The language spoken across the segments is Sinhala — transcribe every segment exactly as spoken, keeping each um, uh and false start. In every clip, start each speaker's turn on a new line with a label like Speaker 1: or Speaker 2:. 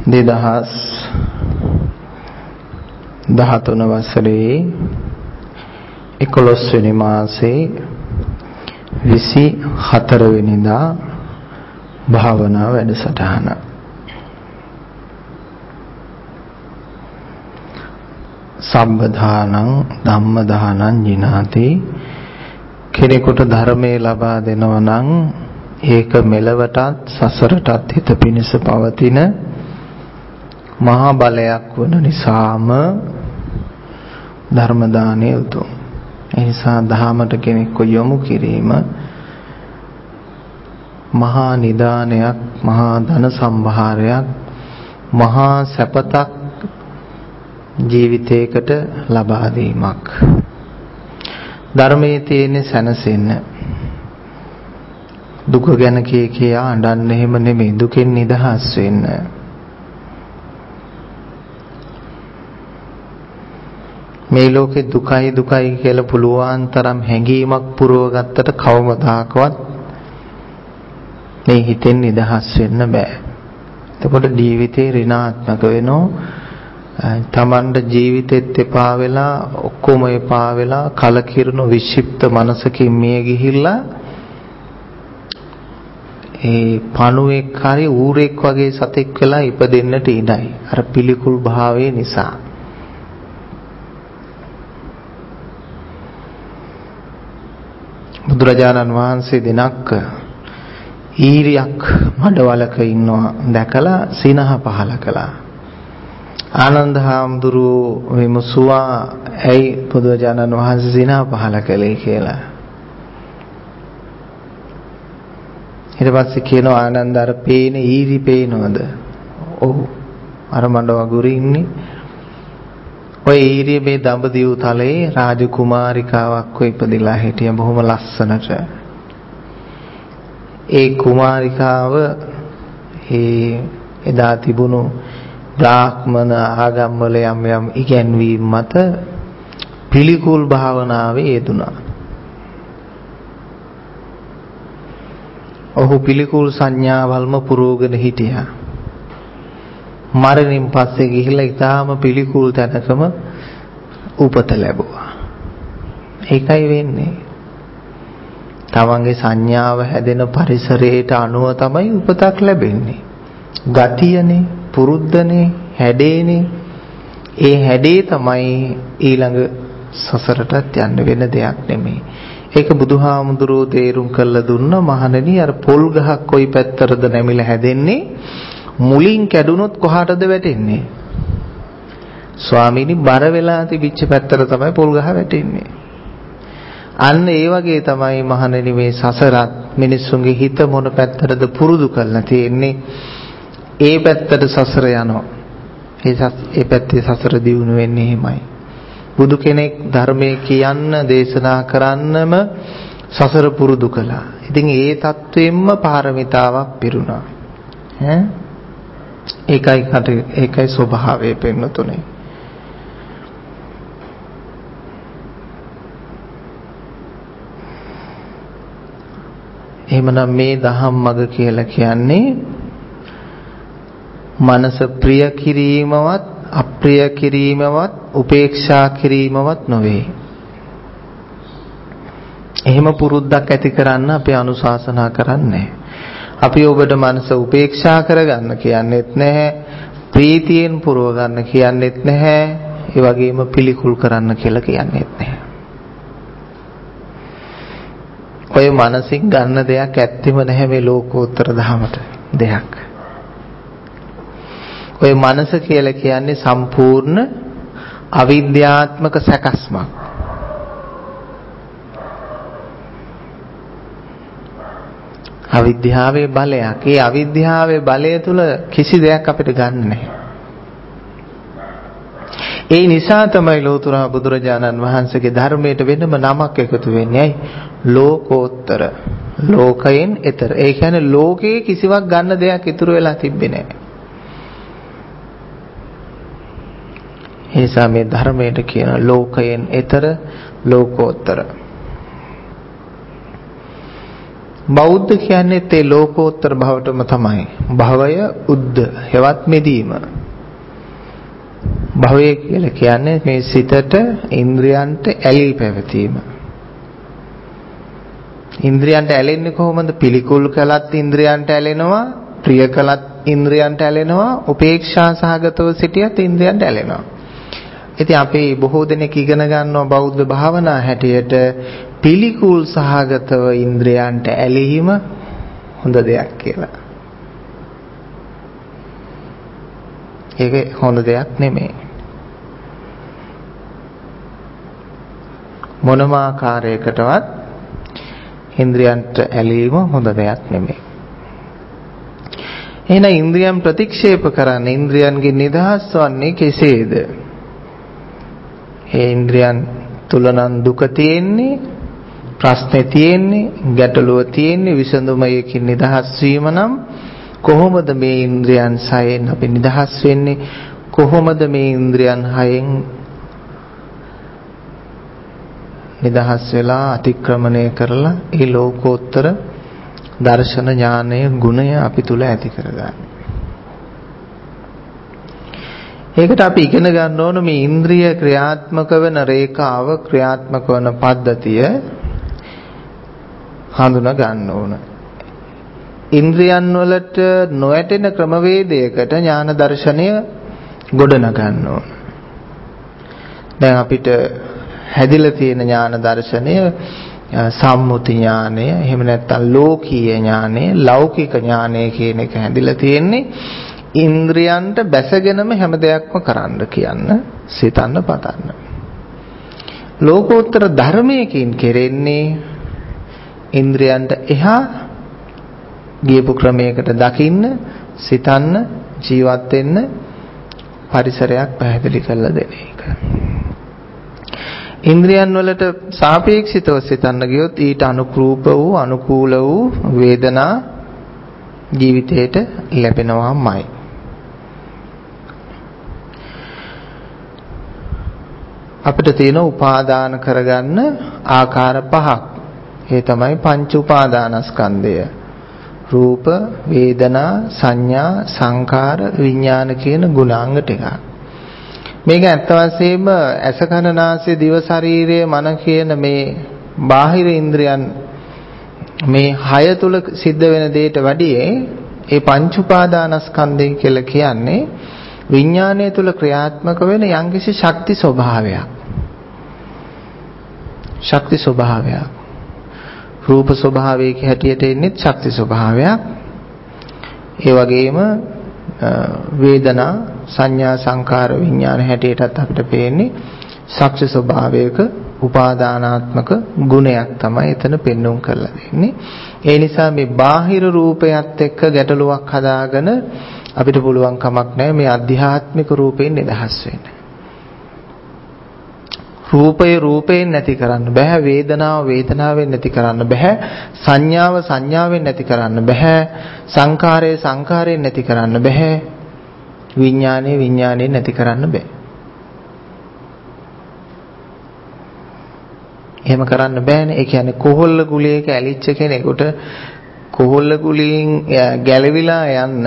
Speaker 1: දෙදහස් දහතුන වසරේ එකොළොස් වෙනි මාසේ විසි හතර වෙනිදා භාවනා වැඩසටහන. සම්බදානං ධම්මදානං ජිනාති. කෙනෙකුට ධර්මයේ ලබා දෙනවා නම් ඒක මෙලවටත් සසරටත් හිත පිණිස පවතින මහා බලයක් වන නිසාම ධර්ම දානය උතුම්. ඒ නිසා දහමට කෙනෙක්ව යොමු කිරීම මහා නිදානයක්, මහා ධන සම්භාරයක්, මහා සැපතක් ජීවිතයකට ලබා දීමක්. ධර්මයේ තියෙන සැනසෙන්න. දුක ගැන කී කියා අඬන්න එහෙම නෙමෙයි, දුකෙන් නිදහස් වෙන්න. මේ ලෝකේ දුකයි දුකයි කියලා පුළුවන් තරම් හැඟීමක් පුරව ගත්තට කවමදාකවත් මේ හිතෙන් නිදහස් වෙන්න බෑ. එතකොට ජීවිතේ ඍණාත්මක වෙනවා. තමන්ට ජීවිතෙත් එපා වෙලා ඔක්කොම එපා වෙලා කලකිරුණු වික්ෂිප්ත මනසකින් මිය ගිහිල්ලා ඒ පණුවෙක් හරි ඌරෙක් වගේ සතෙක් වෙලා ඉපදෙන්නට ඉඩයි. අර පිළිකුල් භාවයේ නිසා. බුදුරජාණන් වහන්සේ දිනක් ඊරියක් මඩවලක ඉන්නවා දැකලා සිනහ පහල කළා. ආනන්ද හාමුදුරුවෝ විමසුවා ඇයි බුදුරජාණන් වහන්සේ සිනහ පහල කළේ කියලා. ඊට පස්සේ කියනවා ආනන්ද අර පේන ඊරි පේනවද? ඔව්. අර මඩ වගුරේ ඉන්නේ. ඔය ඊරිය මේ දඹදිව් තලයේ රාජකුමාරිකාවක් වෙ ඉපදිලා හිටිය බොහොම ලස්සනට. ඒ කුමාරිකාව ඒ එදා තිබුණු බ්‍රාහ්මණ ආගම්වල යම් යම් ඉගැන්වීම් මත පිළිකුල් භාවනාවේ යෙදුණා. ඔහු පිළිකුල් සංඥාවල්ම පුරෝගෙන හිටියා. මරණින් පස්සේ ගිහිල්ලා ඊටාම පිළිකුල් තැනකම උපත ලැබුවා. ඒකයි වෙන්නේ. තමන්ගේ සංඥාව හැදෙන පරිසරයට අනුව තමයි උපතක් ලැබෙන්නේ. ගතියනේ, පුරුද්දනේ, හැඩේනේ. ඒ හැඩේ තමයි ඊළඟ සසරටත් යන්න වෙන දෙයක් නෙමෙයි. ඒක බුදුහාමුදුරෝ තේරුම් කරලා දුන්න මහණෙනි අර පොල් ගහක් කොයි පැත්තරද නැමිලා හැදෙන්නේ මුලින් කැඩුනොත් කොහාටද වැටෙන්නේ? ස්වාමීනි බර වෙලා තිබිච්ච පැත්තට තමයි පොල් ගහ වැටෙන්නේ. අන්න ඒ වගේ තමයි මහණෙනි මේ සසරත් මිනිස්සුන්ගේ හිත මොන පැත්තටද පුරුදු කරලා තියෙන්නේ ඒ පැත්තට සසර යනවා. ඒ ඒ පැත්තේ සසර දියුණු වෙන්නේ එහෙමයි. බුදු කෙනෙක් ධර්මයේ කියන්න දේශනා කරන්නම සසර පුරුදු කළා. ඉතින් ඒ தത്വෙම්ම පාරමිතාවක් පිරුණා. ඈ ඒකයි කට ඒකයි ස්වභාවය පෙන්නතුනේ. එහෙමනම් මේ දහම් මඟ කියලා කියන්නේ මනස ප්‍රිය කිරීමවත් අප්‍රිය කිරීමවත් උපේක්ෂා කිරීමවත් නොවේ. එහෙම පුරුද්දක් ඇති කරන්න අපි අනුශාසනා කරන්නේ. අපි ඔබට මනස උපේක්ෂා කරගන්න කියන්නේත් නැහැ, ප්‍රීතියෙන් පුරව ගන්න කියන්නේත් නැහැ, ඒ වගේම පිළිකුල් කරන්න කියලා කියන්නේත් නැහැ. ඔය මනසින් ගන්න දෙයක් ඇත්තෙම නැහැ මේ ලෝකෝත්තර ධහමට දෙයක්. ඔය මනස කියලා කියන්නේ සම්පූර්ණ අවිද්‍යාත්මක සැකස්මක්. අවිද්‍යාවේ බලයක්. ඒ අවිද්‍යාවේ බලය තුල කිසි දෙයක් අපිට ගන්න නැහැ. ඒ නිසා තමයි ලෝතර බුදුරජාණන් වහන්සේගේ ධර්මයට වෙනම නමක් එකතු වෙන්නේ. ඇයි? ලෝකෝත්තර. ලෝකයෙන් එතර. ඒ කියන්නේ ලෝකයේ කිසිවක් ගන්න දෙයක් ඉතුරු වෙලා තිබෙන්නේ නැහැ. ඒ නිසා මේ ධර්මයට කියන ලෝකයෙන් එතර, ලෝකෝත්තර. බෞද්ධ කියන්නේ තේ ලෝකෝත්තර භවටම තමයි. භවය උද්ද හෙවත් මෙදීම. භවය කියලා කියන්නේ මේ සිතට ඉන්ද්‍රයන්ට ඇලී පැවතීම. ඉන්ද්‍රයන්ට ඇලෙන්නේ කොහොමද? පිළිකුල් කළත් ඉන්ද්‍රයන්ට ඇලෙනවා, ප්‍රිය කළත් ඉන්ද්‍රයන්ට ඇලෙනවා, උපේක්ෂා සහගතව සිටියත් ඉන්ද්‍රයන්ට ඇලෙනවා. ඉතින් අපි බොහෝ දෙනෙක් ඉගෙන ගන්නවා බෞද්ධ භාවනා හැටියට පිළිකුල් සහගතව ඉන්ද්‍රයන්ට ඇලීම හොඳ දෙයක් කියලා. ඒක හොඳ දෙයක් නෙමෙයි. මොනම ආකාරයකටවත් ඉන්ද්‍රයන්ට ඇලීම හොඳ දෙයක් නෙමෙයි. එහෙනම් ඉන්ද්‍රියන් ප්‍රතික්ෂේප කරන්න ඉන්ද්‍රියන්ගේ නිදහස් වන්නේ කෙසේද? ඒ ඉන්ද්‍රියන් තුල නම් දුක තියෙන්නේ, ප්‍රශ්නේ තියෙන්නේ, ගැටලුව තියෙන්නේ, විසඳුමයකින් නිදහස් වීම නම් කොහොමද මේ ඉන්ද්‍රියන් සයෙන් අපි නිදහස් වෙන්නේ? කොහොමද මේ ඉන්ද්‍රියන් හයෙන් නිදහස් වෙලා අතික්‍රමණය කරලා ඒ ලෝකෝත්තර දර්ශන ඥානය ගුණය අපි තුල ඇති කරගන්න. ඒකට අපි ඉගෙන ගන්න ඕන මේ ඉන්ද්‍රිය ක්‍රියාත්මක වෙන රේඛාව, ක්‍රියාත්මක වෙන පද්ධතිය හඳුනා ගන්න ඕන. ඉන්ද්‍රියන් වලට නොඇටෙන ක්‍රමවේදයකට ඥාන දර්ශනය ගොඩනගා ගන්න ඕන. දැන් අපිට හැදිලා තියෙන ඥාන දර්ශනය සම්මුති ඥානය, එහෙම නැත්නම් ලෝකීය ඥානය, ලෞකික ඥානය කියන එක හැදිලා තියෙන්නේ ඉන්ද්‍රියන්ට බැසගෙනම හැම දෙයක්ම කරන්න කියන්න, සිතන්න, පතන්න. ලෝකෝත්තර ධර්මයකින් කෙරෙන්නේ ඉන්ද්‍රියන්ට එහා ගියපු ක්‍රමයකට දකින්න, සිතන්න, ජීවත් වෙන්න පරිසරයක් පැහැදිලි කරලා දෙන එක. ඉන්ද්‍රියන් වලට සාපේක්ෂිතව සිතන්න ගියොත් ඊට අනුකූල වූ අනුකූල වූ වේදනා ජීවිතේට ලැබෙනවාමයි. අපිට තියෙන උපාදාන කරගන්න ආකාර පහක්. ඒ තමයි පංච උපාදානස්කන්ධය. රූප, වේදනා, සංඥා, සංකාර, විඥාන කියන ගුණාංග ටික. මේක ඇත්ත වශයෙන්ම ඇස කන නාසය දිව ශරීරය මන කියන මේ බාහිර ඉන්ද්‍රයන් මේ හය තුල සිද්ධ වෙන දෙයට වැඩිය ඒ පංච උපාදානස්කන්ධය කියලා කියන්නේ විඥානය තුල ක්‍රියාත්මක වෙන යම්කිසි ශක්ති ස්වභාවයක්. ශක්ති ස්වභාවයක්. රූප ස්වභාවයක හැටියට එන්නේ ශක්ති ස්වභාවයක්. ඒ වගේම වේදනා, සංඥා, සංකාර, විඥාන හැටියටත් අපිට පේන්නේ ශක්ති ස්වභාවයක උපාදානාත්මක ගුණයක් තමයි එතන පෙන්වුම් කරලා දෙන්නේ. ඒ නිසා මේ බාහිර රූපයත් එක්ක ගැටලුවක් හදාගෙන අපිට පුළුවන් කමක් නැහැ මේ අධ්‍යාත්මික රූපයෙන් නිදහස් වෙන්න. රූපය රූපයෙන් නැති කරන්න බෑ, වේදනාව වේදනාවෙන් නැති කරන්න බෑ, සංඥාව සංඥාවෙන් නැති කරන්න බෑ, සංකාරය සංකාරයෙන් නැති කරන්න බෑ, විඥානය විඥාණයෙන් නැති කරන්න බෑ. එහෙම කරන්න බෑනේ. ඒ කියන්නේ කොහොල්ල ගුලියක ඇලිච්ච කෙනෙකුට කොහොල්ල ගුලියෙන් ගැලවිලා යන්න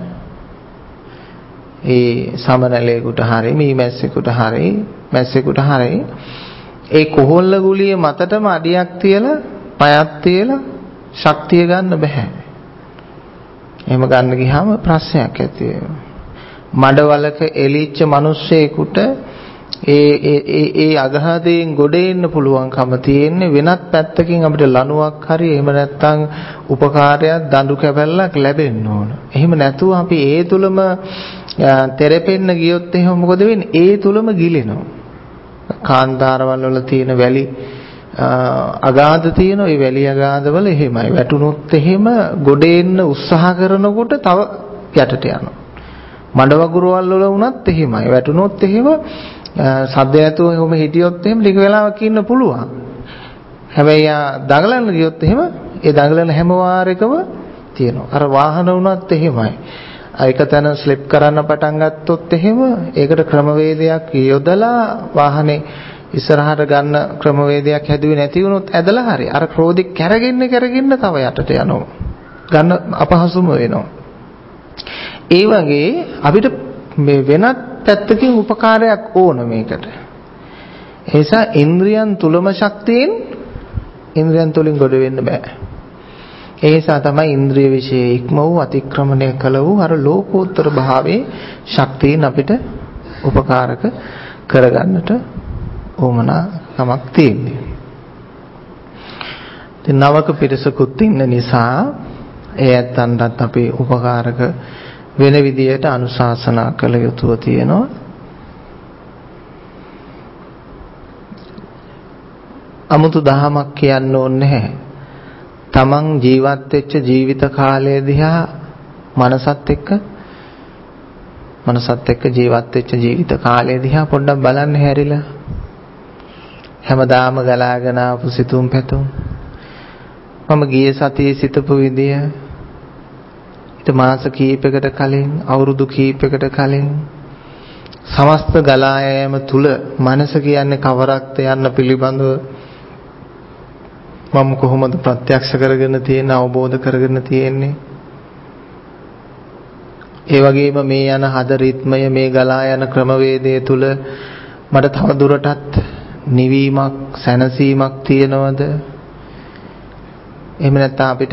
Speaker 1: ඒ සමනලයකට හරි මීමැස්සෙකුට හරි මැස්සෙකුට හරි ඒ කොහොල්ල ගුලිය මතටම අඩියක් තියලා පයක් තියලා ශක්තිය ගන්න බෑ. එහෙම ගන්න ගියාම ප්‍රශ්නයක් ඇති වෙනවා. මඩවලක එලිච්ච මිනිස්සෙකුට ඒ ඒ ඒ අගහදයෙන් ගොඩ එන්න පුළුවන්කම තියෙන්නේ වෙනත් පැත්තකින් අපිට ලණුවක් හරි එහෙම නැත්නම් උපකාරයක් දඬු කැබැල්ලක් ලැබෙන්න ඕන. එහෙම නැතුව අපි ඒ තුලම තෙරපෙන්න ගියොත් එහෙම මොකද වෙන්නේ? ඒ තුලම ගිලෙනවා. කාන්තාරවල වල තියෙන වැලි අගාධ තියෙන ওই වැලි අගාධවල එහෙමයි. වැටුනොත් එහෙම ගොඩ එන්න උත්සාහ කරනකොට තව යටට යනවා. මඩ වගුරුවල් වල වුණත් එහෙමයි. වැටුනොත් එහෙම සද්ද ඇතුව එහෙම හිටියොත් එහෙම ටික වෙලාවක් ඉන්න පුළුවන්. හැබැයි ආ දඟලන්න ගියොත් එහෙම ඒ දඟලන හැම වාරයකම තියෙනවා. අර වාහන වුණත් එහෙමයි. ඒක තන ස්ලිප් කරන්න පටන් ගත්තොත් එහෙම ඒකට ක්‍රමවේදයක් යොදලා වාහනේ ඉස්සරහට ගන්න ක්‍රමවේදයක් හැදුවේ නැති වුණොත් ඇදලා හරි අර ක්‍රෝධේ කැරගෙන්න කැරගෙන්න තව යටට යනවා. ගන්න අපහසුම වෙනවා. ඒ වගේ අපිට මේ වෙනත් පැත්තකින් උපකාරයක් ඕන මේකට. ඒ නිසා ඉන්ද්‍රියන් තුලම ශක්තියෙන් ඉන්ද්‍රියන් තුලින් ගොඩ වෙන්න බෑ. ඒ නිසා තමයි ඉන්ද්‍රිය විශේෂ ඉක්ම වූ අතික්‍රමණය කළ වූ අර ලෝකෝත්තර භාවයේ ශක්තියෙන් අපිට උපකාරක කරගන්නට ඕමනාකමක් තියෙන්නේ. ඉතින් නවක පිරිසකුත් ඉන්න නිසා ඒ ඇත්තන්ටත් අපි උපකාරක වෙන විදියට අනුශාසනා කළ යුතුව තියෙනවා. 아무තු දහමක් කියන්න ඕනේ නැහැ. තමන් ජීවත් වෙච්ච ජීවිත කාලය දිහා මනසත් එක්ක මනසත් එක්ක ජීවත් වෙච්ච ජීවිත කාලය දිහා පොඩ්ඩක් බලන්න හැරිලා හැමදාම ගලාගෙන ආපු සිතුම් පැතුම් මම ගියේ සතියේ සිතපු විදිය ඊට මාස කීපයකට කලින් අවුරුදු කීපයකට කලින් සමස්ත ගලා යෑම තුල මනස කියන්නේ කවරක්ද යන්න පිළිබඳව මම කොහොමද ප්‍රත්‍යක්ෂ කරගෙන තියෙන්නේ අවබෝධ කරගෙන තියෙන්නේ ඒ වගේම මේ යන හද රිද්මය මේ ගලා යන ක්‍රමවේදය තුල මට තව දුරටත් නිවීමක් සැනසීමක් තියනවද එහෙම නැත්නම් අපිට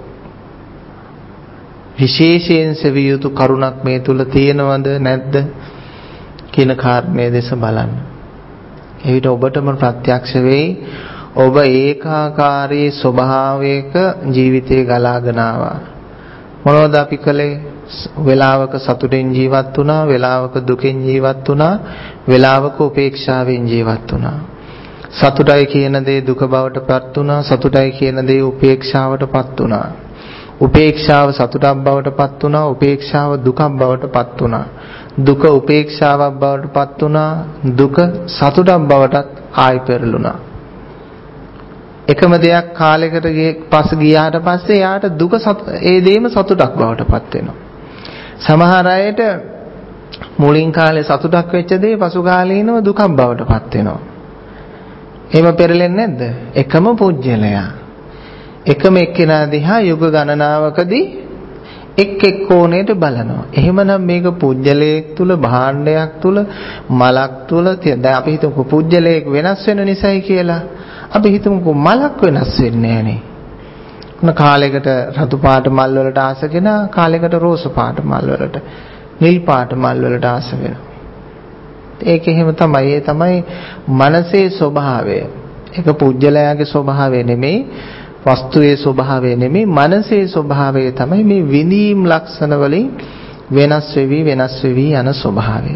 Speaker 1: විශේෂයෙන් සෙවිය යුතු කරුණක් මේ තුල තියෙනවද නැද්ද කියන කාරණේ දෙස බලන්න. එවිට ඔබටම ප්‍රත්‍යක්ෂ වෙයි ඔබ ඒකාකාරී ස්වභාවයක ජීවිතේ ගලාගෙන ආවා. මොනවද අපි කළේ? වේලාවක සතුටෙන් ජීවත් වුණා, වේලාවක දුකෙන් ජීවත් වුණා, වේලාවක උපේක්ෂාවෙන් ජීවත් වුණා. සතුටයි කියන දේ දුක බවට පත් වුණා, සතුටයි කියන දේ උපේක්ෂාවට පත් වුණා. උපේක්ෂාව සතුටක් බවට පත් වුණා, උපේක්ෂාව දුකක් බවට පත් වුණා. දුක උපේක්ෂාවක් බවට පත් වුණා, දුක සතුටක් බවටත් ආයි පෙරළුණා. එකම දෙයක් කාලයකට පස්සේ ගියාට පස්සේ යාට දුක ඒ දෙයම සතුටක් බවට පත් වෙනවා. සමහර අයට මුලින් කාලේ සතුටක් වෙච්ච දේ පසු කාලීනව දුකක් බවට පත් වෙනවා. එහෙම පෙරලෙන්නේ නැද්ද? එකම පුජ්‍යලයා. එකම එක්කෙනා දිහා යුග ගණනාවකදී එක් එක් කෝණයට බලනවා. එහෙමනම් මේක පුජ්‍යලයක් තුල භාණ්ඩයක් තුල මලක් තුල දැන් අපි හිතමු පුජ්‍යලයක් වෙනස් වෙන නිසායි කියලා. අපි හිතමුකෝ මලක් වෙනස් වෙන්නේ නැහනේ. මොන කාලයකට රතු පාට මල් වලට ආස කෙනා කාලයකට රෝස පාට මල් වලට නිල් පාට මල් වලට ආස වෙනවා. ඒක එහෙම තමයි. ඒ තමයි මනසේ ස්වභාවය. ඒක පුජ්‍යලයාගේ ස්වභාවය නෙමෙයි, වස්තුවේ ස්වභාවය නෙමෙයි, මනසේ ස්වභාවය තමයි මේ විඳීම් ලක්ෂණ වලින් වෙනස් වෙවි වෙනස් වෙවි යන ස්වභාවය.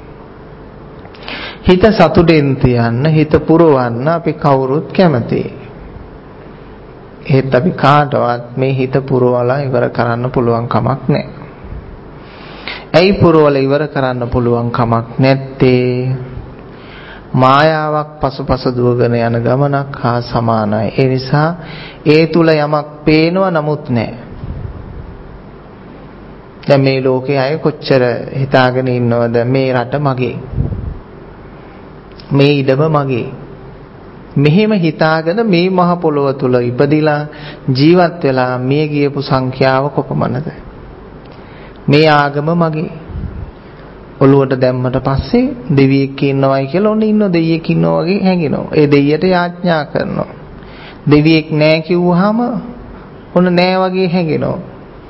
Speaker 1: හිත සතුටෙන් තියන්න, හිත පුරවන්න අපි කවුරුත් කැමතියි. ඒත් අපි කාටවත් මේ හිත පුරවලා ඉවර කරන්න පුළුවන් කමක් නැහැ. ඇයි පුරවලා ඉවර කරන්න පුළුවන් කමක් නැත්තේ? මායාවක් පසුපස දුවගෙන යන ගමනක් හා සමානයි. ඒ නිසා ඒ තුල යමක් පේනව නමුත් නැහැ. දැන් මේ ලෝකයේ අය කොච්චර හිතාගෙන ඉන්නවද මේ රට මගේ, මේ ඉඩම මගේ. මෙහෙම හිතාගෙන මේ මහ පොළොව තුල ඉපදිලා ජීවත් වෙලා මිය ගියපු සංඛ්‍යාව කොපමණද? මේ ආගම මගේ. ඔළුවට දැම්මට පස්සේ දෙවියෙක් ඉන්නවයි කියලා ඔන්න ඉන්න දෙවියෙක් ඉන්නවා වගේ හැඟෙනවා. ඒ දෙවියට යාඥා කරනවා. දෙවියෙක් නැහැ කිව්වහම ඔන්න නැහැ වගේ හැඟෙනවා.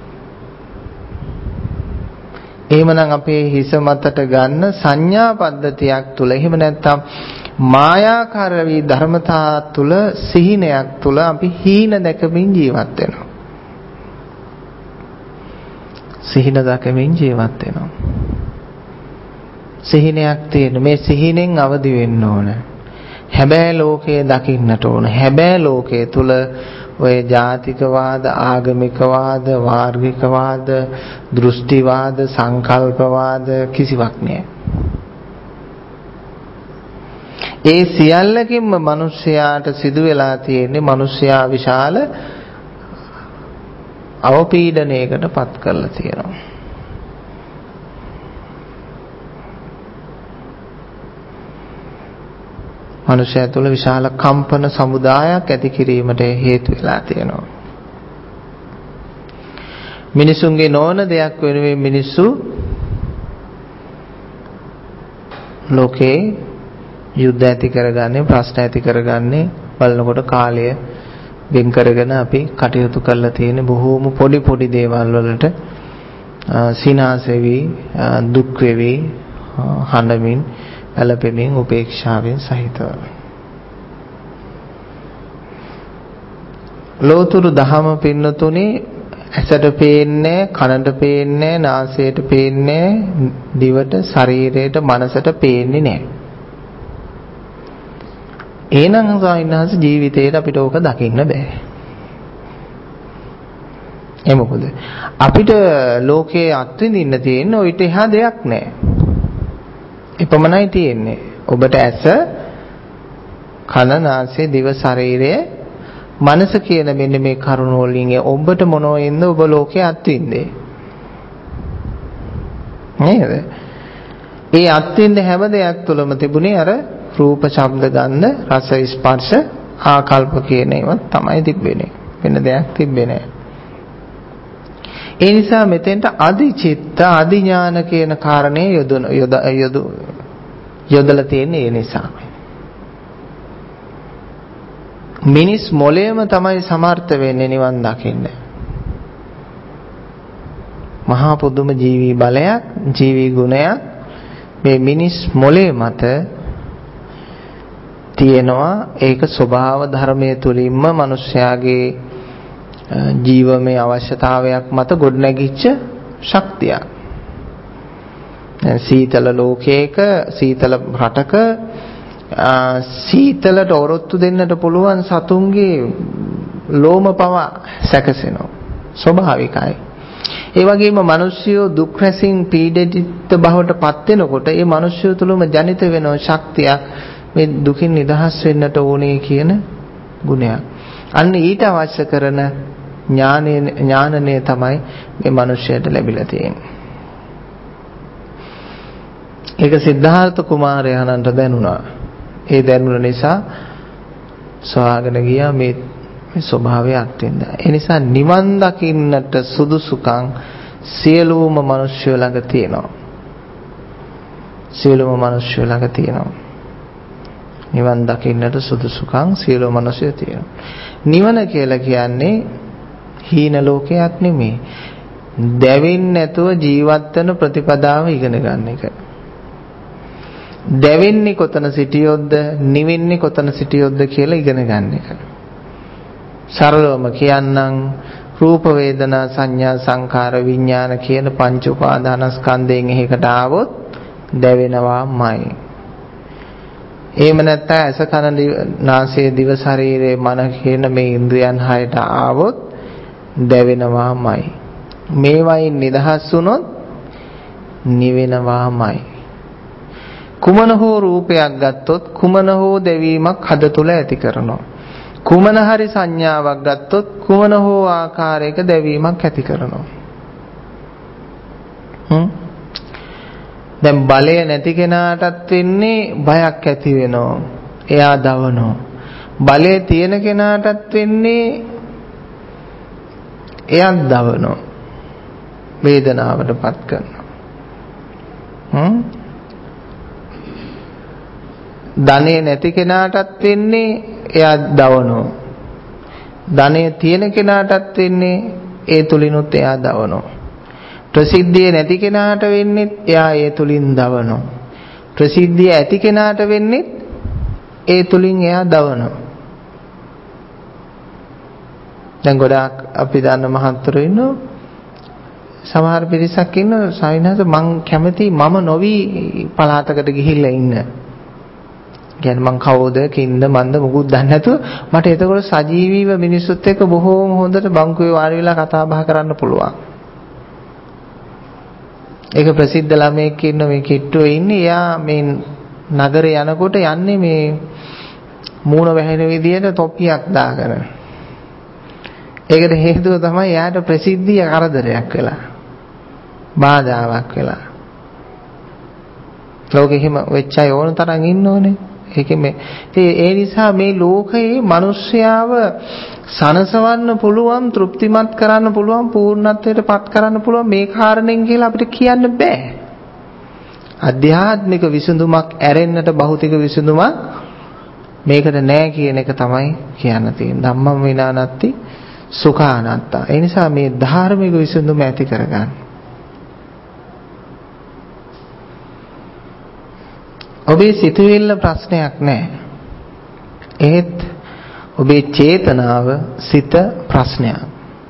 Speaker 1: එහෙමනම් අපේ හිස මතට ගන්න සංඥා පද්ධතියක් තුල එහෙම නැත්නම් මායාකාරී ධර්මතා තුල සිහිනයක් තුල අපි හීන දැකමින් ජීවත් වෙනවා. සිහින දැකමින් ජීවත් වෙනවා. සිහිනයක් තියෙන මේ සිහිනෙන් අවදි වෙන්න ඕන. හැබෑ ලෝකයේ දකින්නට ඕන. හැබෑ ලෝකයේ තුල ඔය ජාතිකවාද, ආගමිකවාද, වාර්ගිකවාද, දෘෂ්ටිවාද, සංකල්පවාද කිසිවක් නෑ. ඒ සියල්ලකින්ම මිනිස්යාට සිදු වෙලා තියෙන්නේ මිනිස්යා විශාල අවපීඩනයකට පත් කරලා තියෙනවා. මනුෂ්‍යය තුළ විශාල කම්පන සමුදායක් ඇති කිරීමට හේතු වෙලා තියෙනවා. මිනිසුන්ගේ නොවන දෙයක් වෙනුවෙන් මිනිස්සු ලෝකේ යුද්ධ ඇති කරගන්නේ, ප්‍රශ්න ඇති කරගන්නේ බලනකොට කාලය වෙන් කරගෙන අපි කටයුතු කරලා තියෙන බොහෝම පොඩි පොඩි දේවල් වලට සිනාසෙවි, දුක් වෙවි, හඬමින්, ඇලපෙමින්, උපේක්ෂාවෙන් සහිතව. ලෝතුරු දහම පින්නතුනේ ඇසට පේන්නේ, කනට පේන්නේ, නාසයට පේන්නේ, දිවට, ශරීරයට, මනසට පේන්නේ නැහැ. එහෙනම් සායනහස ජීවිතේට අපිට ඕක දකින්න බෑ. ඒ මොකද? අපිට ලෝකයේ අත්විඳින්න තියෙන ඔයිට එහා දෙයක් නැහැ. එපමණයි තියෙන්නේ. ඔබට ඇස, කන, නාසය, දිව, ශරීරය, මනස කියන මෙන්න මේ කරුණ වලින් ඔබට මොනවෙන්ද ඔබ ලෝකයේ අත්විඳේ? නේද? ඒ අත්විඳ හැම දෙයක් තුළම තිබුණේ අර රූප, ශබ්ද, ගන්ධ, රස, ස්පර්ශ, ආකල්ප කියන ඒවා තමයි තිබෙන්නේ. වෙන දෙයක් තිබෙන්නේ නැහැ. ඒ නිසා මෙතෙන්ට අධිචිත්ත, අධිඥාන කියන කාරණේ යොදන යොද යොදලා තියෙන්නේ ඒ නිසා. මිනිස් මොළයම තමයි සමර්ථ වෙන්නේ නිවන් දකින්න. මහා පුදුම ජීවි බලයක්, ජීවි ගුණයක් මේ මිනිස් මොළය මත තියෙනවා. ඒක ස්වභාව ධර්මයේ තුලින්ම මිනිස්යාගේ ජීවමය අවශ්‍යතාවයක් මත ගොඩනැගිච්ච ශක්තියක්. සීතල ලෝකයක, සීතල රටක සීතලට ඔරොත්තු දෙන්නට පුළුවන් සතුන්ගේ ලෝම පවා සැකසෙනවා. ස්වභාවිකයි. ඒ වගේම මිනිස්සුયો දුක් රැසින් පීඩිත බවට පත් වෙනකොට ඒ මිනිස්සුયો තුළම ජනිත වෙන ශක්තියක් මේ දුකින් නිදහස් වෙන්නට ඕනේ කියන ගුණයක්. අන්න ඊට අවශ්‍ය කරන ඥානය ඥානනය තමයි මේ මිනිස්යාට ලැබිලා තියෙන්නේ. ඒක සිද්ධාර්ථ කුමාරයාණන්ට දැනුණා. ඒ දැනුණ නිසා සොයාගෙන ගියා මේ මේ ස්වභාවය අත්විඳ. ඒ නිසා නිවන් දකින්නට සුදුසුකම් සියලුම මිනිස්සු ළඟ තියෙනවා. සියලුම මිනිස්සු ළඟ තියෙනවා. නිවන් දකින්නට සුදුසුකම් සියලුම මිනිස්සු තියෙනවා. නිවන කියලා කියන්නේ හීන ලෝකයක් නෙමෙයි. දැවෙන්නේ නැතුව ජීවත් වෙන ප්‍රතිපදාව ඉගෙන ගන්න එක. දැවෙන්නේ කොතන සිටියොත්ද, නිවෙන්නේ කොතන සිටියොත්ද කියලා ඉගෙන ගන්න එක. සරලවම කියන්නම් රූප, වේදනා, සංඥා, සංකාර, විඥාන කියන පංච උපාදානස්කන්ධයෙන් එකකට ආවොත් දැවෙනවාමයි. එහෙම නැත්නම් ඇස, කන, නාසය, දිව, ශරීරය, මන කියන මේ ඉන්ද්‍රියන් හයට ආවොත් දැවෙනවාමයි. මේවයින් නිදහස් වුණොත් නිවෙනවාමයි. කුමන හෝ රූපයක් ගත්තොත් කුමන හෝ දැවීමක් හද තුල ඇති කරනවා. කුමන හරි සංඥාවක් ගත්තොත් කුමන හෝ ආකාරයක දැවීමක් ඇති කරනවා. හ්ම් දැන් බලය නැති කෙනාටත් වෙන්නේ බයක් ඇති වෙනවා. එයා දවනවා. බලය තියෙන කෙනාටත් වෙන්නේ එයා දවනවා. වේදනාවටපත් කරනවා. හ්ම් ධනෙ නැති කෙනාටත් වෙන්නේ එයා දවනවා. ධනෙ තියෙන කෙනාටත් වෙන්නේ ඒ තුලිනුත් එයා දවනවා. ප්‍රසිද්ධිය නැති කෙනාට වෙන්නේ එයා ඒ තුලින් දවනවා. ප්‍රසිද්ධිය ඇති කෙනාට වෙන්නේ ඒ තුලින් එයා දවනවා. දැන් ගොඩාක් අපි දන්න මහත්තුරු ඉන්නෝ සමහර පිරිසක් ඉන්න සවිනාස මං කැමති මම නොවි පළාතකට ගිහිල්ලා ඉන්න. කියන්නේ මං කවුද කින්ද මන්ද මොකුත් දන්නේ නැතුව මට එතකොට සජීවීව මිනිස්සුත් එක්ක බොහෝම හොඳට බංකුවේ වාඩි වෙලා කතා බහ කරන්න පුළුවන්. ඒක ප්‍රසිද්ධ ළමයෙක් ඉන්න මේ කිට්ටුවේ ඉන්නේ. එයා මේ නගරේ යනකොට යන්නේ මේ මූණ වැහෙන විදියට තොප්පියක් දාගෙන. ඒකට හේතුව තමයි එයාට ප්‍රසිද්ධිය කරදරයක් වෙලා. බාධාවක් වෙලා. ලෝකෙ හිම වෙච්ච අය ඕන තරම් ඉන්නෝනේ. ඒකේ මේ ඒ නිසා මේ ලෝකයේ මිනිස්යාව සනසවන්න පුළුවන්, තෘප්තිමත් කරන්න පුළුවන්, පූර්ණත්වයට පත් කරන්න පුළුවන් මේ කාරණෙන් කියලා අපිට කියන්න බෑ. අධ්‍යාත්මික විසඳුමක් ඇරෙන්නට භෞතික විසඳුමක් මේකට නෑ කියන එක තමයි කියන්න තියෙන්නේ. ධම්මං විනානත්ති සුඛානත්තා. ඒ නිසා මේ ධාර්මික විසඳුම ඇති කරගන්න. ඔබේ සිතුවිල්ල ප්‍රශ්නයක් නෑ. ඒත් ඔබේ චේතනාව සිත ප්‍රශ්නයක්.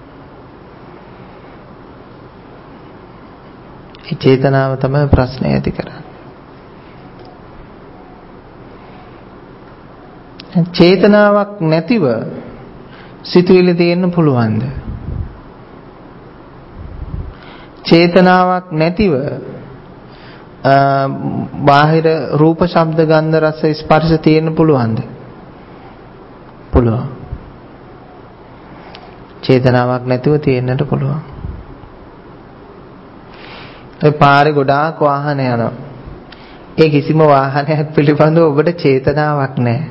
Speaker 1: ඒ චේතනාව තමයි ප්‍රශ්නේ ඇති කරන්නේ. චේතනාවක් නැතිව සිතුවිලි තියෙන්න පුළුවන්ද? චේතනාවක් නැතිව බාහිර රූප, ශබ්ද, ගන්ධ, රස, ස්පර්ශ තියෙන්න පුළුවන්ද? පුළුවන්. චේතනාවක් නැතිව තියෙන්නට පුළුවන්. ඒ පාරේ ගොඩාක් වාහන යනවා. ඒ කිසිම වාහනයක් පිළිබඳව ඔබට චේතනාවක් නැහැ.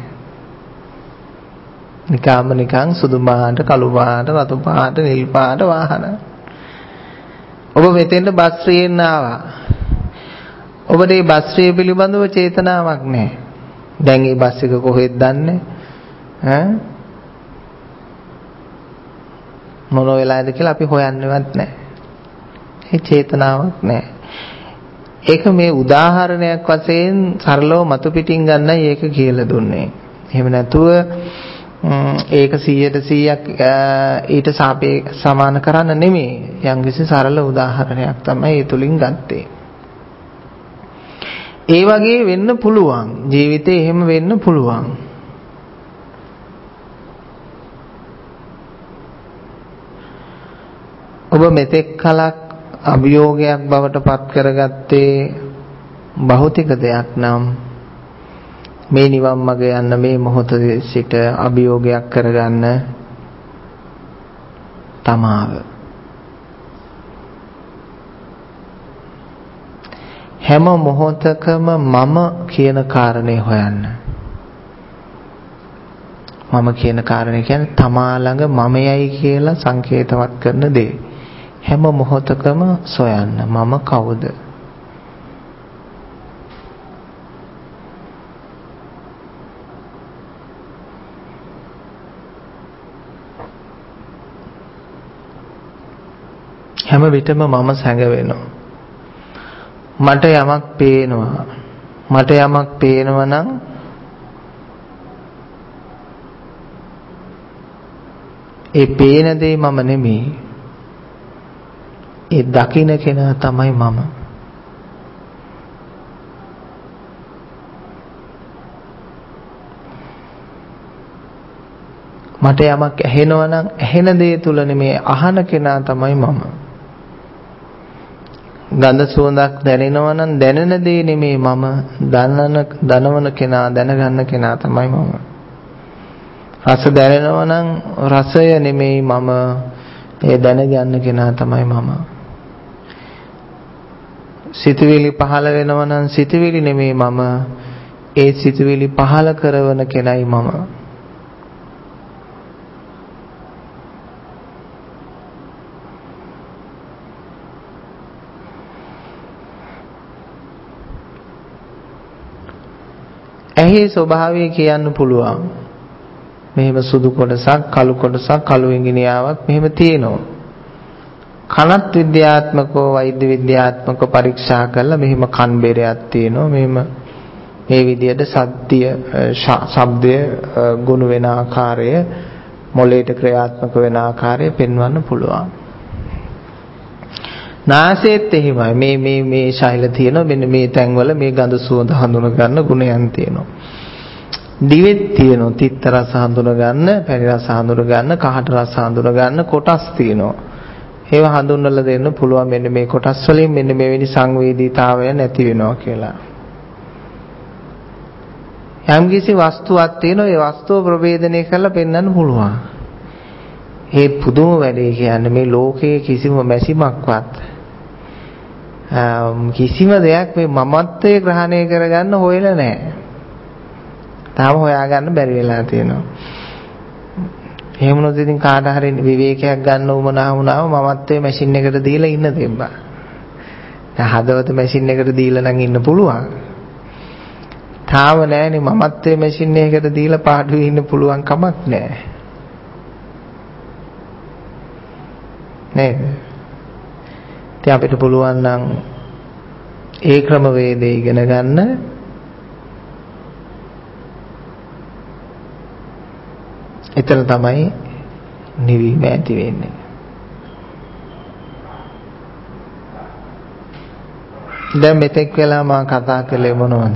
Speaker 1: නිකම්ම නිකං සුදු පාට, කළු පාට, රතු පාට, නිල් පාට වාහන. ඔබ මෙතෙන්ට බස් රියෙන් ආවා. ඔබට මේ බස් රිය පිළිබඳව චේතනාවක් නැහැ. දැන් මේ බස් එක කොහෙද දන්නේ? ඈ මොන වෙලාවද කියලා අපි හොයන්නේවත් නැහැ. ඒ චේතනාවක් නැහැ. ඒක මේ උදාහරණයක් වශයෙන් සරලව මතු පිටින් ගන්නයි ඒක කියලා දුන්නේ. එහෙම නැතුව ඒක සීයට සීයක් ඊට සාපේ සමාන කරන්න නෙමෙයි. යම්කිසි සරල උදාහරණයක් තමයි ඒ තුලින් ගත්තේ. ඒ වගේ වෙන්න පුළුවන්. ජීවිතේ එහෙම වෙන්න පුළුවන්. ඔබ මෙතෙක් කලක් අභියෝගයක් බවට පත් කරගත්තේ භෞතික දෙයක් නම් මේ නිවන් මඟ යන්න මේ මොහොතේ සිට අභියෝගයක් කරගන්න තමාව. හැම මොහොතකම මම කියන කාරණේ හොයන්න. මම කියන කාරණේ කියන්නේ තමා ළඟ මමයයි කියලා සංකේතවත් කරන දේ. හැම මොහොතකම සොයන්න මම කවුද? හැම විටම මම සැඟවෙනවා. මට යමක් පේනවා. මට යමක් පේනවා නම් ඒ පේන දේ මම නෙමෙයි. ඒ දකින්න කෙනා තමයි මම. මට යමක් ඇහෙනවා නම් ඇහෙන දේ තුල නෙමෙයි අහන කෙනා තමයි මම. ගඳ සුවඳක් දැනෙනවා නම් දැනෙන දේ නෙමෙයි මම දනන දනවන කෙනා දැනගන්න කෙනා තමයි මම. රස දැනෙනවා නම් රසය නෙමෙයි මම ඒ දැනගන්න කෙනා තමයි මම. සිතුවිලි පහළ වෙනවා නම් සිතුවිලි නෙමෙයි මම ඒ සිතුවිලි පහළ කරන කෙනයි මම. ඇහි ස්වභාවය කියන්න පුළුවන්. මෙහෙම සුදු කොටසක්, කළු කොටසක්, කළු ඉංගිනියාවක් මෙහෙම තියෙනවා. කනත් විද්‍යාත්මකව, වෛද්‍ය විද්‍යාත්මකව පරීක්ෂා කළා මෙහෙම කන් බෙරයක් තියෙනවා. මෙහෙම මේ විදිහට සත්‍ය ශබ්දය ගුණ වෙන ආකාරය, මොළයට ක්‍රියාත්මක වෙන ආකාරය පෙන්වන්න පුළුවන්. නාසයේත් එහෙමයි. මේ මේ මේ ශෛල තියෙනවා. මෙන්න මේ තැන්වල මේ ගඳ සුවඳ හඳුන ගන්න ගුණයන් තියෙනවා. දිවෙත් තියෙනවා. තිත්ත රස හඳුන ගන්න, පැණි රස හඳුන ගන්න, කහට රස හඳුන ගන්න කොටස් තියෙනවා. ඒවා හඳුන්වලා දෙන්න පුළුවන් මෙන්න මේ කොටස් වලින් මෙන්න මෙවැනි සංවේදීතාවය නැති වෙනවා කියලා. යම්කිසි වස්තුවක් තියෙනවා. ඒ වස්තුව ප්‍රවේදනය කරලා පෙන්වන්න පුළුවන්. ඒ පුදුම වැඩේ කියන්නේ මේ ලෝකයේ කිසිම මැසිමක්වත් කිසිම දෙයක් මේ මමත්වයේ ග්‍රහණය කරගන්න හොයලා නැහැ. තාම හොයාගන්න බැරි වෙලා තියෙනවා. එහෙම වුණොත් ඉතින් කාට හරි විවේකයක් ගන්න උවමනා වුණාම මමත්වයේ මැෂින් එකට දීලා ඉන්න දෙම්බා. දැන් හදවත මැෂින් එකට දීලා නම් ඉන්න පුළුවන්. තාම නෑනේ මමත්වයේ මැෂින් එකකට දීලා පාඩුවේ ඉන්න පුළුවන් කමක් නෑ. නේද? ඉතින් අපිට පුළුවන් නම් ඒ ක්‍රමවේදය ඉගෙන ගන්න එතන තමයි නිවීම ඇති වෙන්නේ. දැන් මෙතෙක් වෙලා මම කතා කළේ මොනවද?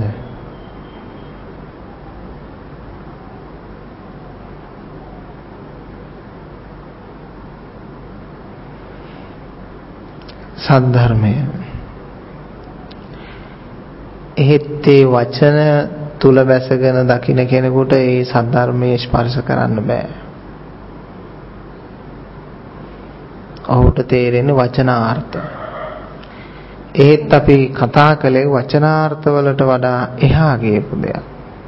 Speaker 1: සද්ධර්මය. එහෙත් ඒ වචන තුල බැසගෙන දකින්න කෙනෙකුට ඒ සද්ධර්මයේ ස්පර්ශ කරන්න බෑ. ඔහුට තේරෙන්නේ වචනාර්ථ. ඒත් අපි කතා කළේ වචනාර්ථ වලට වඩා එහා ගියපු දෙයක්.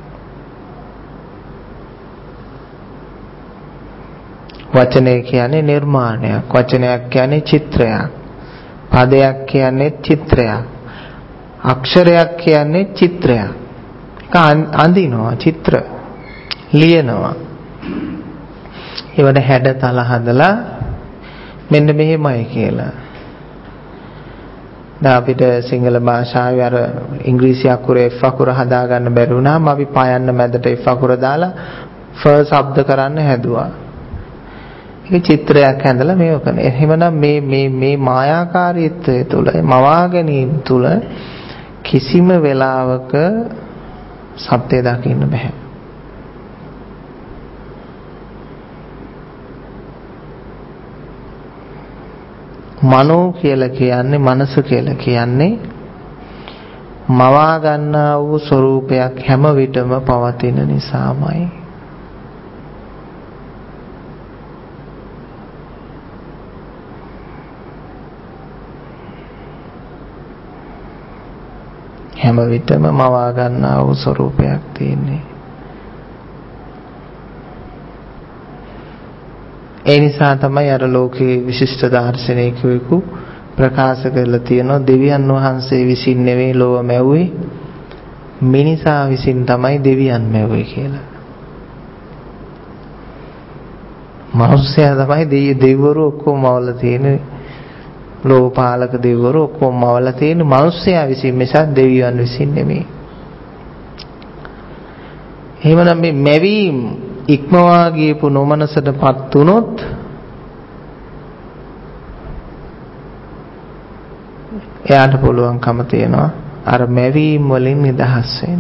Speaker 1: වචනය කියන්නේ නිර්මාණයක්. වචනයක් කියන්නේ චිත්‍රයක්. පදයක් කියන්නේ චිත්‍රයක්. අක්ෂරයක් කියන්නේ චිත්‍රයක්. අඳිනවා චිත්‍ර ලියනවා. ඒවට හැඩතල හදලා මෙන්න මෙහෙමයි කියලා. දැන් අපිට සිංහල භාෂාවේ අර ඉංග්‍රීසි අකුරේ F අකුර හදාගන්න බැරි වුණාම අපි පයන්න මැදට F අකුර දාලා ෆ ශබ්ද කරන්න හැදුවා. ඒක චිත්‍රයක් හැදලා මේක කරන. එහෙමනම් මේ මේ මේ මායාකාරීත්වය තුළ මවා ගැනීම තුළ කිසිම වෙලාවක සත්‍ය දකින්න බෑ. මනෝ කියලා කියන්නේ මනස කියලා කියන්නේ මවා ගන්නා වූ ස්වરૂපයක් හැම විටම පවතින නිසාමයි. හැම විටම මවා ගන්නා වූ ස්වરૂපයක් තියෙන්නේ. ඒ නිසා තමයි අර ලෝකේ විශිෂ්ට දාර්ශනිකයෙකු ප්‍රකාශ කරලා තියෙනවා දෙවියන් වහන්සේ විසින් නෙවෙයි ලෝව මැව්වේ මිනිසා විසින් තමයි දෙවියන් මැව්වේ කියලා. මනුස්සයා තමයි දෙවිවරු ඔක්කොම මවලා තියෙන්නේ. ලෝපාලක දෙවිවරු ඔක්කොම මවලා තියෙන්නේ මනුස්සයා විසින් මිසක් දෙවියන් විසින් නෙමෙයි. එහෙමනම් මේ මැවීම් ඉක්මවා ගියපු නොමනසටපත් වුනොත් එයාට පුළුවන්කම තියෙනවා අර මැවීම් වලින් නිදහස් වෙන්න.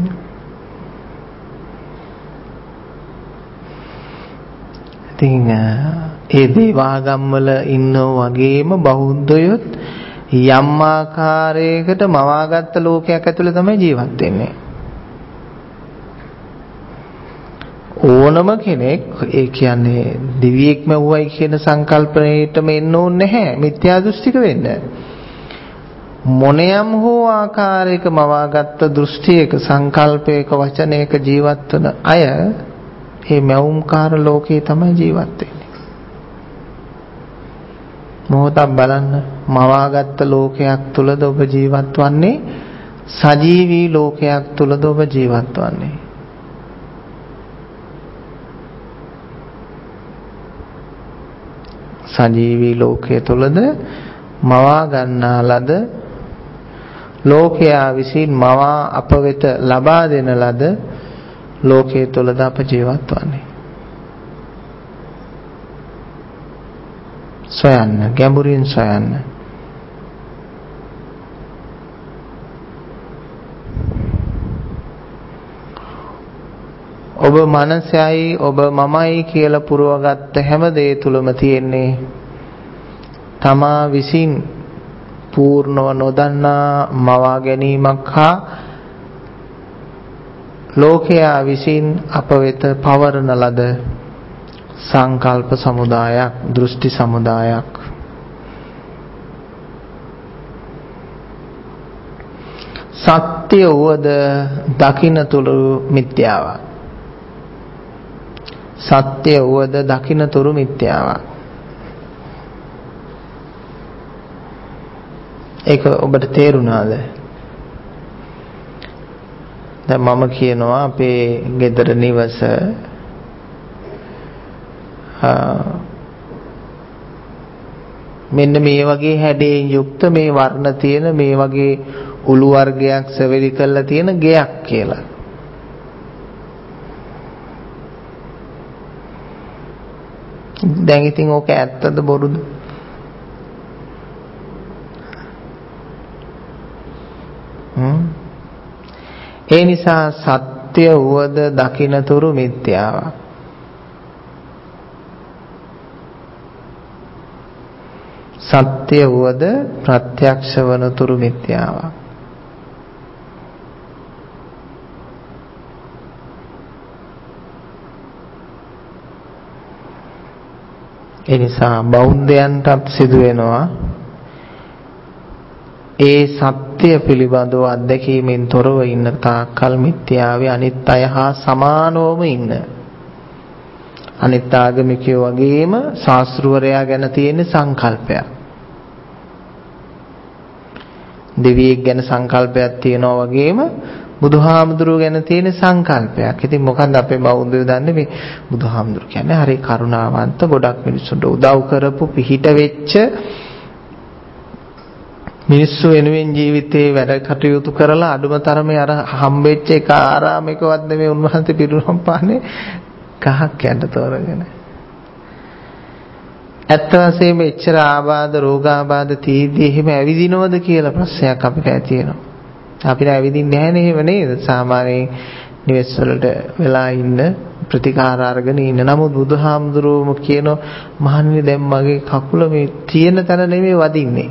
Speaker 1: ඉතින් ඒ දේවාගම් වල ඉන්නෝ වගේම බෞද්ධයොත් යම් ආකාරයකට මවාගත්ත ලෝකයක් ඇතුළේ තමයි ජීවත් වෙන්නේ. ඕනම කෙනෙක් ඒ කියන්නේ දිවියෙක් මැව්වයි කියන සංකල්පණයටම එන්න ඕනේ නැහැ මිත්‍යා දෘෂ්ටික වෙන්න. මොනියම් හෝ ආකාරයක මවාගත්ත දෘෂ්ටියක සංකල්පයක වචනයක ජීවත් වන අය මේ මැවුම්කාර ලෝකේ තමයි ජීවත් වෙන්නේ. මොහොතක් බලන්න මවාගත්ත ලෝකයක් තුලද ඔබ ජීවත් වන්නේ සජීවී ලෝකයක් තුලද ඔබ ජීවත් වන්නේ? සජීවී ලෝකයේ තුලද මවා ගන්නා ලද ලෝකයා විසින් මවා අප වෙත ලබා දෙන ලද ලෝකයේ තුලද අප ජීවත් වන්නේ? සොයන්න, ගැඹුරින් සොයන්න. ඔබ මනසයි ඔබ මමයි කියලා පුරවගත්ත හැම දේ තුලම තියෙන්නේ තමා විසින් පූර්ණව නොදන්නා මවා ගැනීමක් හා ලෝකයා විසින් අප වෙත පවරන ලද සංකල්ප සමුදායක්, දෘෂ්ටි සමුදායක්. සත්‍ය වූද දකින්න තුළු මිත්‍යාවක්. සත්‍ය වූද දකින්නතුරු මිත්‍යාවක්. ඒක ඔබට තේරුණාද? දැන් මම කියනවා අපේ ගෙදර නිවස මෙන්න මේ වගේ හැඩයෙන් යුක්ත මේ වර්ණ තියෙන මේ වගේ උළු වර්ගයක් සෙවිලි කරලා තියෙන ගෙයක් කියලා. දැන් ඉතින් ඕක ඇත්තද බොරුද? හ්ම් ඒ නිසා සත්‍ය වූද දකින්නතුරු මිත්‍යාවක්. සත්‍ය වූද ප්‍රත්‍යක්ෂ වනතුරු මිත්‍යාවක්. ඒ නිසා බෞද්ධයන්ටත් සිදු වෙනවා ඒ සත්‍ය පිළිබඳව අත්දැකීමෙන් තොරව ඉන්න තාක්කල් මිත්‍යාවේ අනිත් අය හා සමානවම ඉන්න. අනිත් ආගමිකයෝ වගේම ශාස්ත්‍රවරයා ගැන තියෙන සංකල්පයක්. දෙවියෙක් ගැන සංකල්පයක් තියෙනවා වගේම බුදුහාමුදුරුවෝ ගැන තියෙන සංකල්පයක්. ඉතින් මොකන්ද අපේ බෞද්ධයෝ දන්නේ මේ බුදුහාමුදුරුවෝ කියන්නේ හරි කරුණාවන්ත, ගොඩක් මිනිස්සුන්ට උදව් කරපු, පිහිට වෙච්ච, මිනිස්සු වෙනුවෙන් ජීවිතේ වැඩ කටයුතු කරලා අඩුම තරමේ අර හම්බෙච්ච එක ආරාමිකවත් නෙමෙයි උන්වහන්සේ පිරුණම් පාන්නේ කහක් යන්න තෝරගෙන. ඇත්ත වශයෙන්ම එච්චර ආබාධ රෝගාබාධ තීදී එහෙම ඇවිදිනවද කියලා ප්‍රශ්නයක් අපිට ඇති වෙනවා. අපිට ඇවිදින්නේ නැහැ නේ එහෙම නේද? සාමාන්‍යයෙන් නිවෙස් වලට වෙලා ඉන්න ප්‍රතිකාර අරගෙන ඉන්න. නමුත් බුදුහාමුදුරුවෝම කියනවා මහන්නේ දැන් මගේ කකුල මේ තියෙන තැන නෙමෙයි වදින්නේ.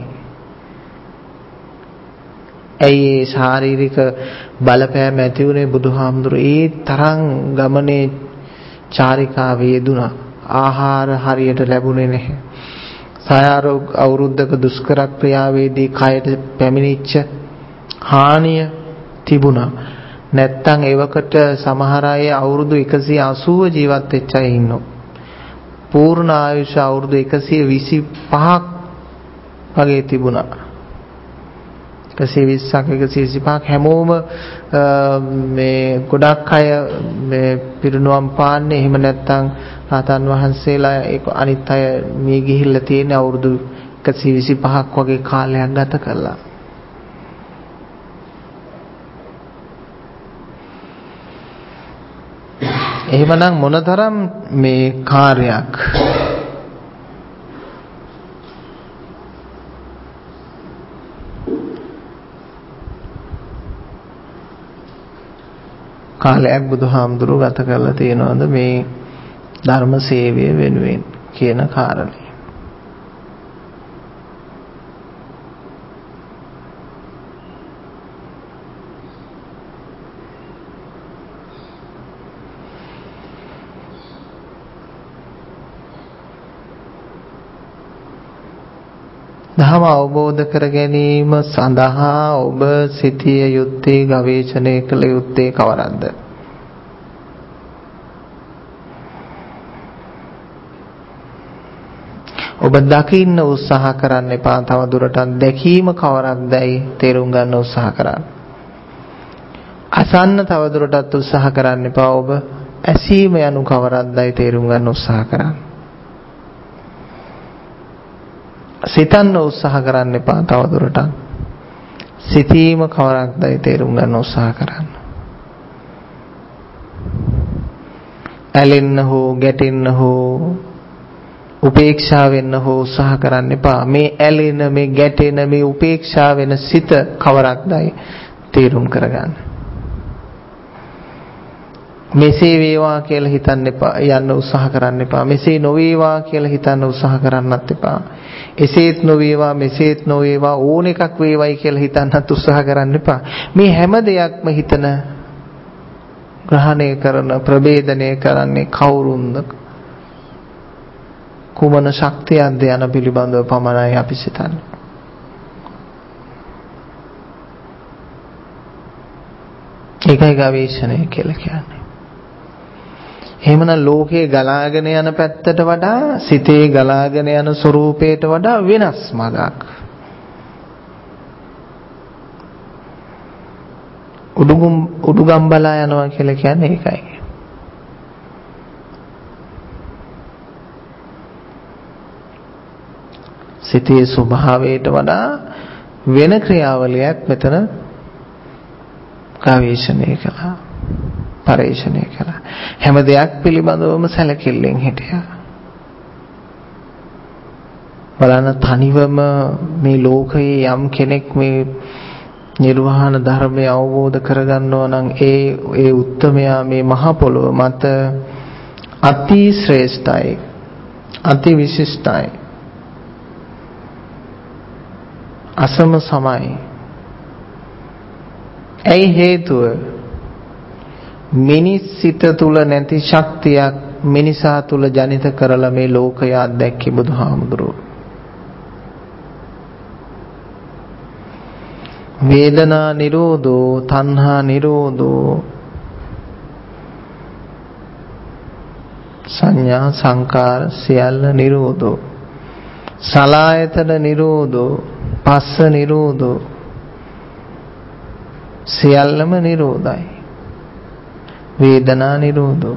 Speaker 1: ඇයි ඒ ශාරීරික බලපෑම ඇති වුණේ? බුදුහාමුදුරුවෝ ඒ තරම් ගමනේ චාරිකාවේ යෙදුණා. ආහාර හරියට ලැබුණේ නැහැ. සයාර අවුරුද්දක දුෂ්කර ක්‍රියාවේදී කයට පැමිණිච්ච හානිය තිබුණා. නැත්තම් එවකට සමහර අය අවුරුදු එකසිය අසූව ජීවත් වෙච්ච අය ඉන්නවා. පූර්ණ ආයුෂ අවුරුදු එකසිය විසිපහක් වගේ තිබුණා. එකසිය විස්සක් එකසිය විසිපහක් හැමෝම මේ ගොඩක් අය මේ පිරිනුවම් පාන්නේ. එහෙම නැත්තම් රහතන් වහන්සේලා ඒක අනිත් අය මේ ගිහිල්ලා තියෙන අවුරුදු එකසිය විසිපහක් වගේ කාලයක් ගත කළා. එහෙමනම් මොනතරම් මේ කාර්යයක් කාලයක් බුදුහාමුදුරුවෝ ගත කරලා තියෙනවද මේ ධර්ම සේවය වෙනුවෙන් කියන කාරණේ. ධර්ම අවබෝධ කර ගැනීම සඳහා ඔබ සිටිය යුත්තේ, ගවේෂණය කළ යුත්තේ කවරක්ද? ඔබ දකින්න උත්සාහ කරන්න එපා. තව දුරටත් දැකීම කවරක්දයි තේරුම් ගන්න උත්සාහ කරන්න. අසන්න තව දුරටත් උත්සාහ කරන්න එපා. ඔබ ඇසීම යනු කවරක්දයි තේරුම් ගන්න උත්සාහ කරන්න. සිතන්න උත්සාහ කරන්න එපා. තව දුරටත් සිතීම කවරක්දයි තේරුම් ගන්න උත්සාහ කරන්න. ඇලෙන්න හෝ ගැටෙන්න හෝ උපේක්ෂා වෙන්න හෝ උත්සාහ කරන්න එපා. මේ ඇලෙන, මේ ගැටෙන, මේ උපේක්ෂා වෙන සිත කවරක්දයි තේරුම් කරගන්න. මෙසේ වේවා කියලා හිතන්න එපා. යන්න උත්සාහ කරන්න එපා. මෙසේ නොවේවා කියලා හිතන්න උත්සාහ කරන්නත් එපා. එසේත් නොවේවා, මෙසේත් නොවේවා, ඕන එකක් වේවයි කියලා හිතන්නත් උත්සාහ කරන්න එපා. මේ හැම දෙයක්ම හිතන, ග්‍රහණය කරන, ප්‍රභේදනය කරන්නේ කවුරුන්ද? කුමන ශක්තියක්ද යන පිළිබඳව පමණයි අපි සිතන්නේ. ඒකයි ගවේෂණය කියලා කියන්නේ. එහෙමනම් ලෝකේ ගලාගෙන යන පැත්තට වඩා සිතේ ගලාගෙන යන ස්වરૂපයට වඩා වෙනස් මගක්. උඩුගම් උඩුගම් බලා යනවා කියලා කියන්නේ ඒකයි. සිතේ ස්වභාවයට වඩා වෙන ක්‍රියාවලියක් මෙතන ගවේෂණය කළා. පරීක්ෂණය කළා. හැම දෙයක් පිළිබඳවම සැලකිල්ලෙන් හිටියා. බලන්න තනිවම මේ ලෝකයේ යම් කෙනෙක් මේ නිර්වාණ ධර්මය අවබෝධ කරගන්නවා නම් ඒ ඒ උත්තමයා මේ මහ පොළොව මත අති ශ්‍රේෂ්ඨයි, අති විශිෂ්ටයි, අසම සමයි. ඇයි හේතුව? මිනිස් සිත තුල නැති ශක්තියක් මිනිසා තුල ජනිත කරලා මේ ලෝකය අත්දැක්කේ බුදුහාමුදුරුවෝ. වේදනා නිරෝධෝ, තණ්හා නිරෝධෝ, සංඥා සංකාර සියල්ල නිරෝධෝ, සලආයතන නිරෝධෝ, පස්ස නිරෝධෝ, සියල්ලම නිරෝධයි. වේදනා නිරෝධෝ.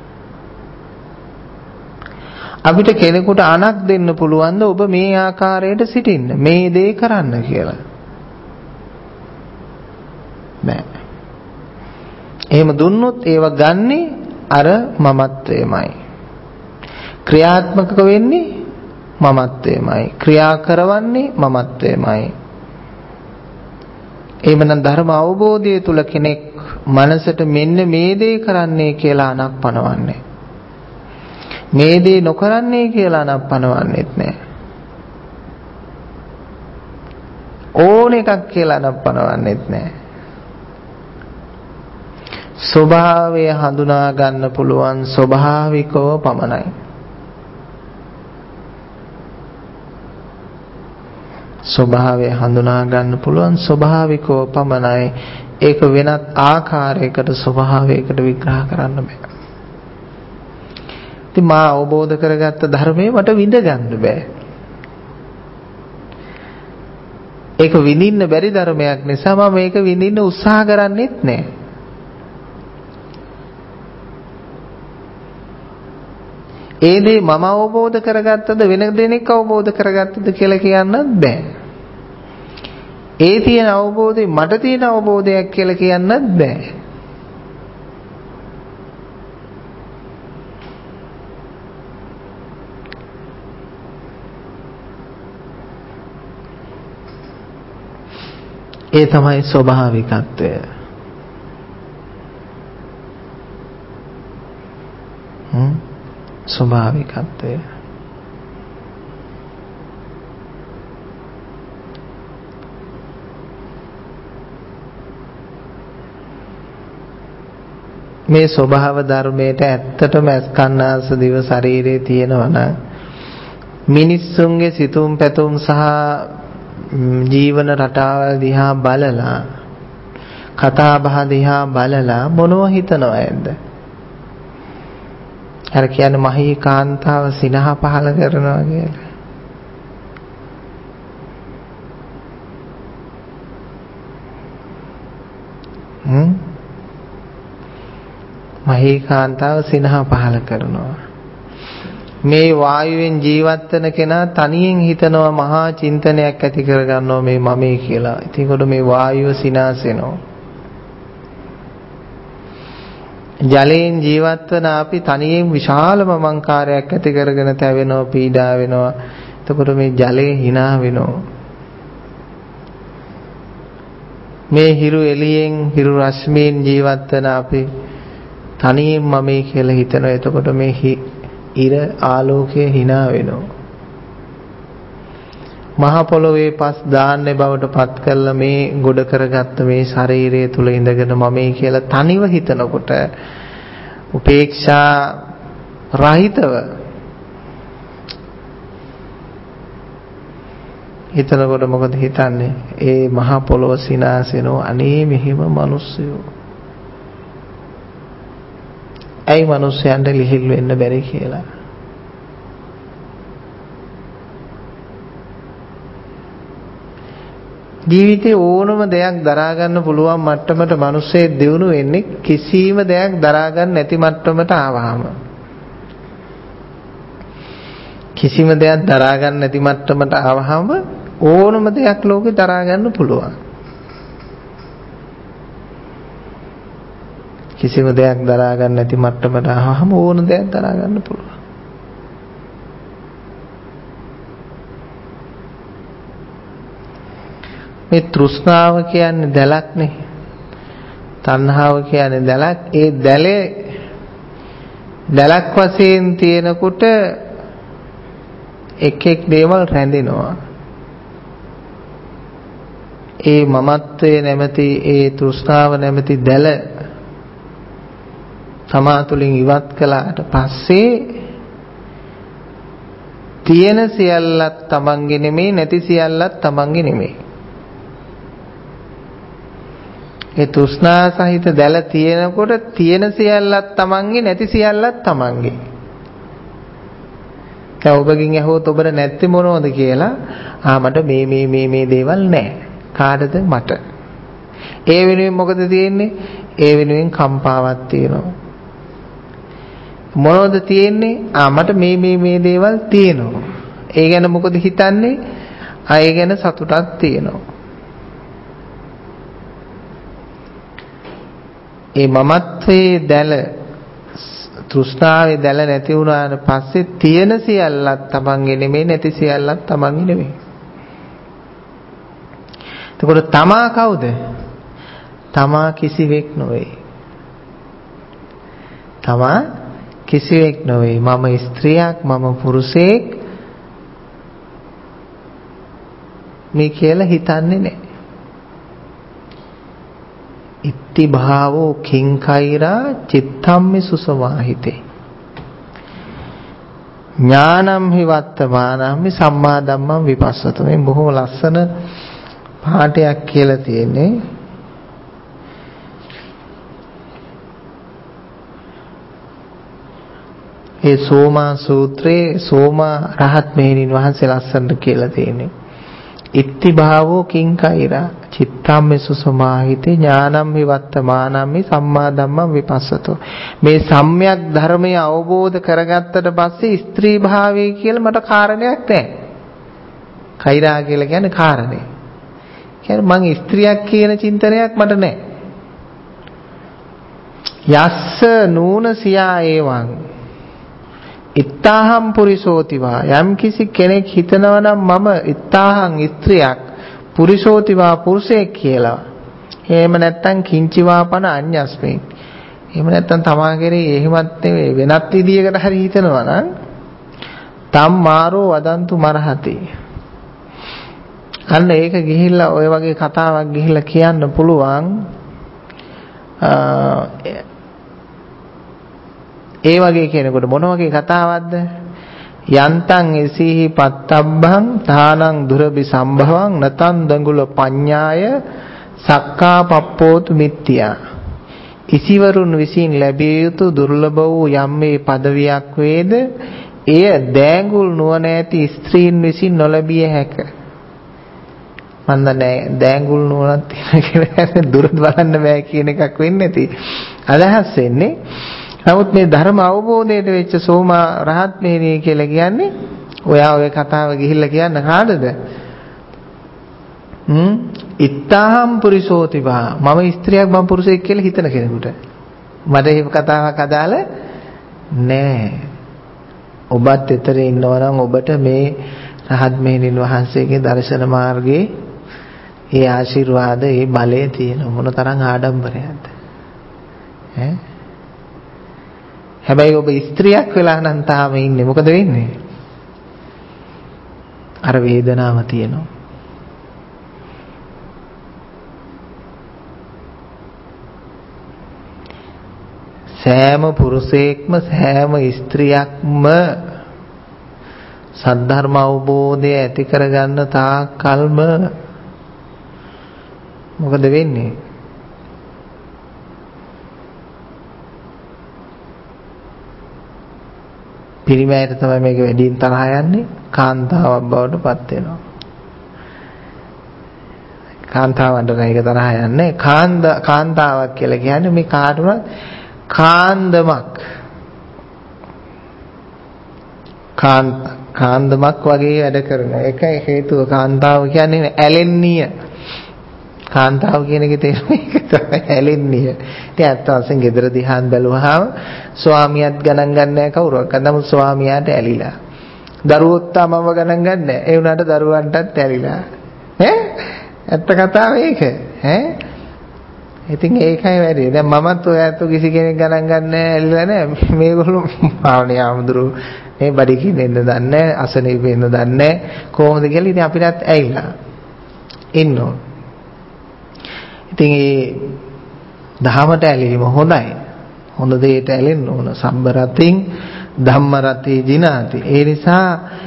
Speaker 1: අපිට කෙනෙකුට අනක් දෙන්න පුළුවන්ද ඔබ මේ ආකාරයට සිටින්න, මේ දේ කරන්න කියලා? නෑ. එහෙම දුන්නොත් ඒව ගන්නේ අර මමත්වයමයි. ක්‍රියාත්මක වෙන්නේ මමත්වයමයි. ක්‍රියා කරවන්නේ මමත්වයමයි. එහෙමනම් ධර්ම අවබෝධය තුල කෙනෙක් මනසට මෙන්න මේ දේ කරන්නේ කියලා අනක් පනවන්නේ. මේ දේ නොකරන්නේ කියලා අනක් පනවන්නේත් නෑ. ඕන එකක් කියලා අනක් පනවන්නේත් නෑ. ස්වභාවය හඳුනා ගන්න පුළුවන් ස්වභාවිකව පමණයි. ස්වභාවය හඳුනා ගන්න පුළුවන් ස්වභාවිකව පමණයි. ඒක වෙනත් ආකාරයකට ස්වභාවයකට විග්‍රහ කරන්න බෑ. ඉතින් මා අවබෝධ කරගත්ත ධර්මයේ මට විඳ ගන්න බෑ. ඒක විඳින්න බැරි ධර්මයක් නිසා මම මේක විඳින්න උත්සාහ කරන්නේත් නෑ. ඒ දේ මම අවබෝධ කරගත්තද වෙන දෙනෙක් අවබෝධ කරගත්තද කියලා කියන්නත් බෑ. ඒ තියෙන අවබෝධය මට තියෙන අවබෝධයක් කියලා කියන්නත් බෑ. ඒ තමයි ස්වභාවිකත්වය. හ්ම් ස්වභාවිකත්වය. මේ ස්වභාව ධර්මයට ඇත්තටම අස්කන්නාස දිව ශරීරයේ තියෙනවා නම් මිනිස්සුන්ගේ සිතුම් පැතුම් සහ ජීවන රටාවල් දිහා බලලා කතා බහ දිහා බලලා මොනව හිතනවද? අර කියන්නේ මහී කාන්තාව සිනහ පහල කරනවා කියලා. හ්ම් මහී කාන්තාව සිනහ පහල කරනවා. මේ වායුවෙන් ජීවත් වෙන කෙනා තනියෙන් හිතනවා මහා චින්තනයක් ඇති කරගන්නවා මේ මමයි කියලා. ඉතින් කොට මේ වායුව සිනාසෙනවා. ජලයෙන් ජීවත් වන අපි තනියෙන් විශාල මමංකාරයක් ඇති කරගෙන තැවෙනවා, පීඩා වෙනවා. එතකොට මේ ජලය hina වෙනවා. මේ හිරු එළියෙන් හිරු රශ්මියෙන් ජීවත් වන අපි තනියෙන් මමයි කියලා හිතනවා. එතකොට මේ ඉර ආලෝකයේ hina වෙනවා. මහ පොළොවේ පස් දාන්නේ බවට පත් කළා මේ ගොඩ කරගත්ත මේ ශරීරය තුල ඉඳගෙන මමයි කියලා තනිව හිතනකොට උපේක්ෂා රහිතව හිතනකොට මොකද හිතන්නේ? ඒ මහ පොළොව සිනාසෙනෝ අනේ මෙහිම මිනිස්සුયો. ඇයි මිනිස්යන්ට ලිහිල් වෙන්න බැරි කියලා. ජීවිතේ ඕනම දෙයක් දරා ගන්න පුළුවන් මට්ටමට මිනිස්සේ දියුණු වෙන්නේ කිසිම දෙයක් දරා ගන්න නැති මට්ටමට ආවහම. කිසිම දෙයක් දරා ගන්න නැති මට්ටමට ආවහම ඕනම දෙයක් ලෝකේ දරා ගන්න පුළුවන්. කිසිම දෙයක් දරා ගන්න නැති මට්ටමට ආවහම ඕන දෙයක් දරා ගන්න පුළුවන්. මේ තෘෂ්ණාව කියන්නේ දැලක්නේ. තණ්හාව කියන්නේ දැලක්. ඒ දැලේ දැලක් වශයෙන් තියෙනකොට එක් එක් දේවල් රැඳෙනවා. ඒ මමත්වයේ නැමැති ඒ තෘෂ්ණාව නැමැති දැල තමා තුළින් ඉවත් කළාට පස්සේ තියෙන සියල්ලත් තමන්ගේ නෙමෙයි, නැති සියල්ලත් තමන්ගේ නෙමෙයි. ඒ තෘෂ්ණා සහිත දැල තියෙනකොට තියෙන සියල්ලත් තමන්ගේ, නැති සියල්ලත් තමන්ගේ. දැන් ඔබගෙන් ඇහුවොත් ඔබට නැත්තේ මොනවද කියලා, ආ මට මේ මේ මේ මේ දේවල් නැහැ. කාටද? මට. ඒ වෙනුවෙන් මොකද තියෙන්නේ? ඒ වෙනුවෙන් කම්පාවක් තියෙනවා. මොනවද තියෙන්නේ? ආ මට මේ මේ මේ දේවල් තියෙනවා. ඒ ගැන මොකද හිතන්නේ? ආ ඒ ගැන සතුටක් තියෙනවා. ඒ මමත්වයේ දැල, තෘෂ්ණාවේ දැල නැති වුණාට පස්සේ තියෙන සියල්ලත් තමන්ගේ නෙමෙයි, නැති සියල්ලත් තමන්ගේ නෙමෙයි. එතකොට තමා කවුද? තමා කිසිවෙක් නොවේ. තමා කිසිවෙක් නොවේ. මම ස්ත්‍රියක්, මම පුරුෂයෙක් මේ කියලා හිතන්නේ නැහැ. ඉත්ති භාවෝ කිංකෛරා චිත්තම්මි සුසමාහිතේ ඥානම් හි වත්තමානම්මි සම්මා ධම්මං විපස්සතෝ. මේ බොහොම ලස්සන පාඩයක් කියලා තියෙන්නේ. ඒ සෝමා සූත්‍රයේ සෝමා රහත් මෙහෙණින් වහන්සේ ලස්සනට කියලා තියෙන්නේ. ඉත්ති භාවෝ කිංකෛරා චිත්තම්මි සුසමාහිතේ ඥානම් හි වත්තමානම්මි සම්මා ධම්මං විපස්සතෝ. මේ සම්‍යක් ධර්මය අවබෝධ කරගත්තට පස්සේ ස්ත්‍රී භාවය කියලා මට කාරණයක් නැහැ. කෛරා කියලා කියන්නේ කාරණේ. කියන්නේ මං ස්ත්‍රියක් කියන චින්තනයක් මට නැහැ. යස්ස නූන සියා එවං ඉත්තාහම් පුරිසෝතිවා. යම් කිසි කෙනෙක් හිතනවා නම් මම ඉත්තාහම් ස්ත්‍රියක්, පුරිසෝතිවා පුරුෂයෙක් කියලා. එහෙම නැත්නම් කිංචිවාපන අඤ්ඤස්මේ. එහෙම නැත්නම් තමා කෙරේ එහෙමත් නෙවෙයි වෙනත් විදියකට හරි හිතනවා නම් තම් මාරෝ වදන්තු මරහති. අන්න ඒක ගිහිල්ලා ඔය වගේ කතාවක් ගිහිල්ලා කියන්න පුළුවන්. ඒ වගේ කෙනෙකුට මොන වගේ කතාවක්ද? යන්තං එසීහි පත්තබ්බං තානං දුරබි සම්භවං නතං දඟුල පඤ්ඤාය සක්කා පප්පෝතු මිත්‍යා. ඉසිවරුන් විසින් ලැබිය යුතු දුර්ලභ වූ යම් මේ පදවියක් වේද එය දෑඟුල් නුවණ ඇති ස්ත්‍රීන් විසින් නොලැබිය හැක. මන් දන්නේ දෑඟුල් නුවණක් තියෙන කෙනෙක් දුර බලන්න බෑ කියන එකක් වෙන්නේ නැති අදහස් වෙන්නේ. නමුත් මේ ධර්ම අවබෝධයට වෙච්ච සෝමා රහත් මෙහෙණිය කියලා කියන්නේ ඔයා ඔය කතාව ගිහිල්ලා කියන්න කාටද? හ්ම් ඉත්තාහම් පුරිසෝතිවා. මම ස්ත්‍රියක් මම පුරුෂයෙක් කියලා හිතන කෙනෙකුට. මට එහෙම කතාවක් අදාළ නෑ. ඔබත් එතන ඉන්නවා නම් ඔබට මේ රහත් මෙහෙණින් වහන්සේගේ දර්ශන මාර්ගයේ ඒ ආශිර්වාද, ඒ බලය තියෙන මොන තරම් ආඩම්බරයක්ද? ඈ හැබැයි ඔබ ස්ත්‍රියක් වෙලා නම් තාම ඉන්නේ. මොකද වෙන්නේ? අර වේදනාව තියෙනවා. සෑම පුරුෂයෙක්ම සෑම ස්ත්‍රියක්ම සද්ධර්ම අවබෝධය ඇති කරගන්න තාක් කල්ම මොකද වෙන්නේ? පිරිමෑයට තමයි මේක වැඩියෙන් තරහ යන්නේ. කාන්තාවක් බවට පත් වෙනවා. කාන්තාවන්ට නේක තරහ යන්නේ. කාන්ද කාන්තාවක් කියලා කියන්නේ මේ කාටුණත් කාන්දමක්. කාන්ත කාන්දමක් වගේ වැඩ කරන එකයි හේතුව. කාන්තාව කියන්නේ ඇලෙන්නිය. කාන්තාව කියන එකේ තේරුම ඒක තමයි, ඇලෙන්නිය. ඉතින් ඇත්ත වශයෙන් ගෙදර දිහාන් බැලුවාම ස්වාමියාත් ගණන් ගන්න නැහැ කවුරුවක්වත්. නමුත් ස්වාමියාට ඇලිලා. දරුවොත් තමව ගණන් ගන්න නැහැ. ඒ වුණාට දරුවන්ටත් ඇලිලා. ඈ ඇත්ත කතාව ඒක. ඈ ඉතින් ඒකයි වැඩි. දැන් මමත් ඔයත් කිසි කෙනෙක් ගණන් ගන්න නැහැ, ඇලිලා නැහැ. මේගොල්ලෝ ආවනේ ආමුදුරු මේ බඩි කිනෙන්න දන්නේ නැහැ, අසනීප වෙන්න දන්නේ නැහැ. කොහොමද කියලා ඉතින් අපිටත් ඇවිල්ලා ඉන්නෝ. ඉතින් ඒ දහමට ඇලීම හොඳයි. හොඳ දෙයට ඇලෙන්න ඕන. සම්බ රතින් ධම්ම රති ජිනාති. ඒ නිසා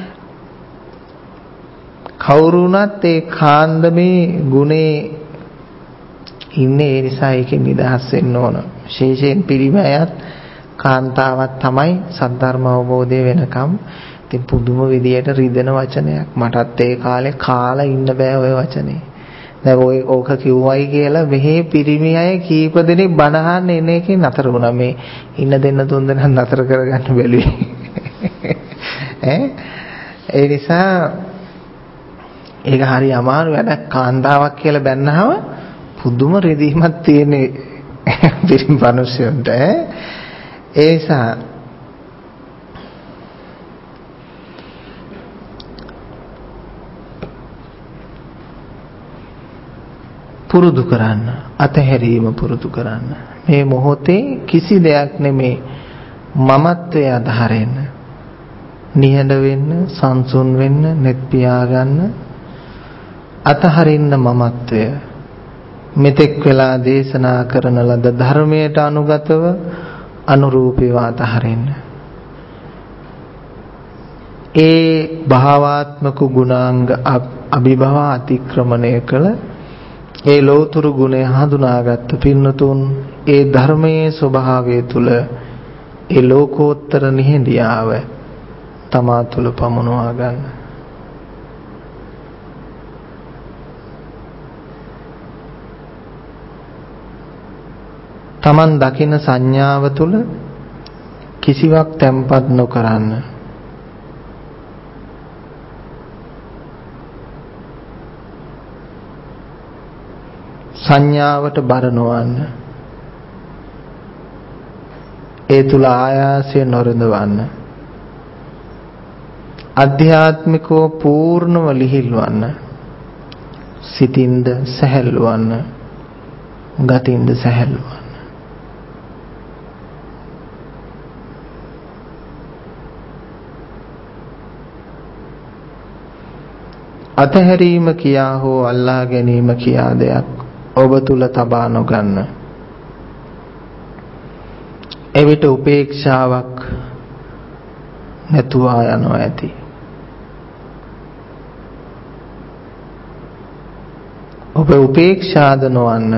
Speaker 1: කවුරුණත් ඒ කාන්දමේ ගුණේ ඉන්නේ. ඒ නිසා ඒකෙන් නිදහස් වෙන්න ඕන. විශේෂයෙන් පිරිමෑයත් කාන්තාවක් තමයි සද්ධර්ම අවබෝධය වෙනකම්. ඉතින් පුදුම විදියට රිදෙන වචනයක්. මටත් ඒ කාලේ කාලා ඉන්න බෑ ওই වචනේ. දැන් ඔය ඕක කිව්වයි කියලා මෙහි පිරිමි අය කීප දෙනෙක් බනහන්න එන එකේ නතර වුණා. මේ ඉන්න දෙන්න තුන් දෙනා නතර කරගන්න බැලුවේ. ඈ ඒ නිසා ඒක හරි අමාරු වැඩක්. කාන්තාවක් කියලා බැන්නහම පුදුම රෙදීමක් තියෙන පිරිමි මිනිස්සුන්ට. ඒ නිසා පුරුදු කරන්න, අතහැරීම පුරුදු කරන්න. මේ මොහොතේ කිසි දෙයක් නෙමේ මමත්වයේ අදහරෙන්න. නිහඬ වෙන්න, සංසුන් වෙන්න, net පියාගන්න, අතහරින්න මමත්වය. මෙතෙක් වෙලා දේශනා කරන ලද ධර්මයට අනුගතව අනුරූපීව අතහරින්න. ඒ භාවාත්මක ගුණාංග අභිභව අතික්‍රමණය කළ ඒ ලෝතුරු ගුණය හඳුනාගත්ත පින්නතුන් ඒ ධර්මයේ ස්වභාවය තුල ඒ ලෝකෝත්තර නිහඬියාව තමා තුල පමුණවා ගන්න. තමන් දකින සංඥාව තුල කිසිවක් තැම්පත් නොකරන්න. සංඥාවට බර නොවන්න. ඒ තුල ආයාසය නොරඳවන්න. අධ්‍යාත්මිකව පූර්ණව ලිහිල්වන්න. සිතින්ද සැහැල්ලුවන්න. ගතින්ද සැහැල්ලුවන්න. අතහැරීම කියා හෝ අල්ලා ගැනීම කියා දෙයක් ඔබ තුල තබා නොගන්න. එවිට උපේක්ෂාවක් නැතුව යනවා ඇති. ඔබ උපේක්ෂාද නොවන්න,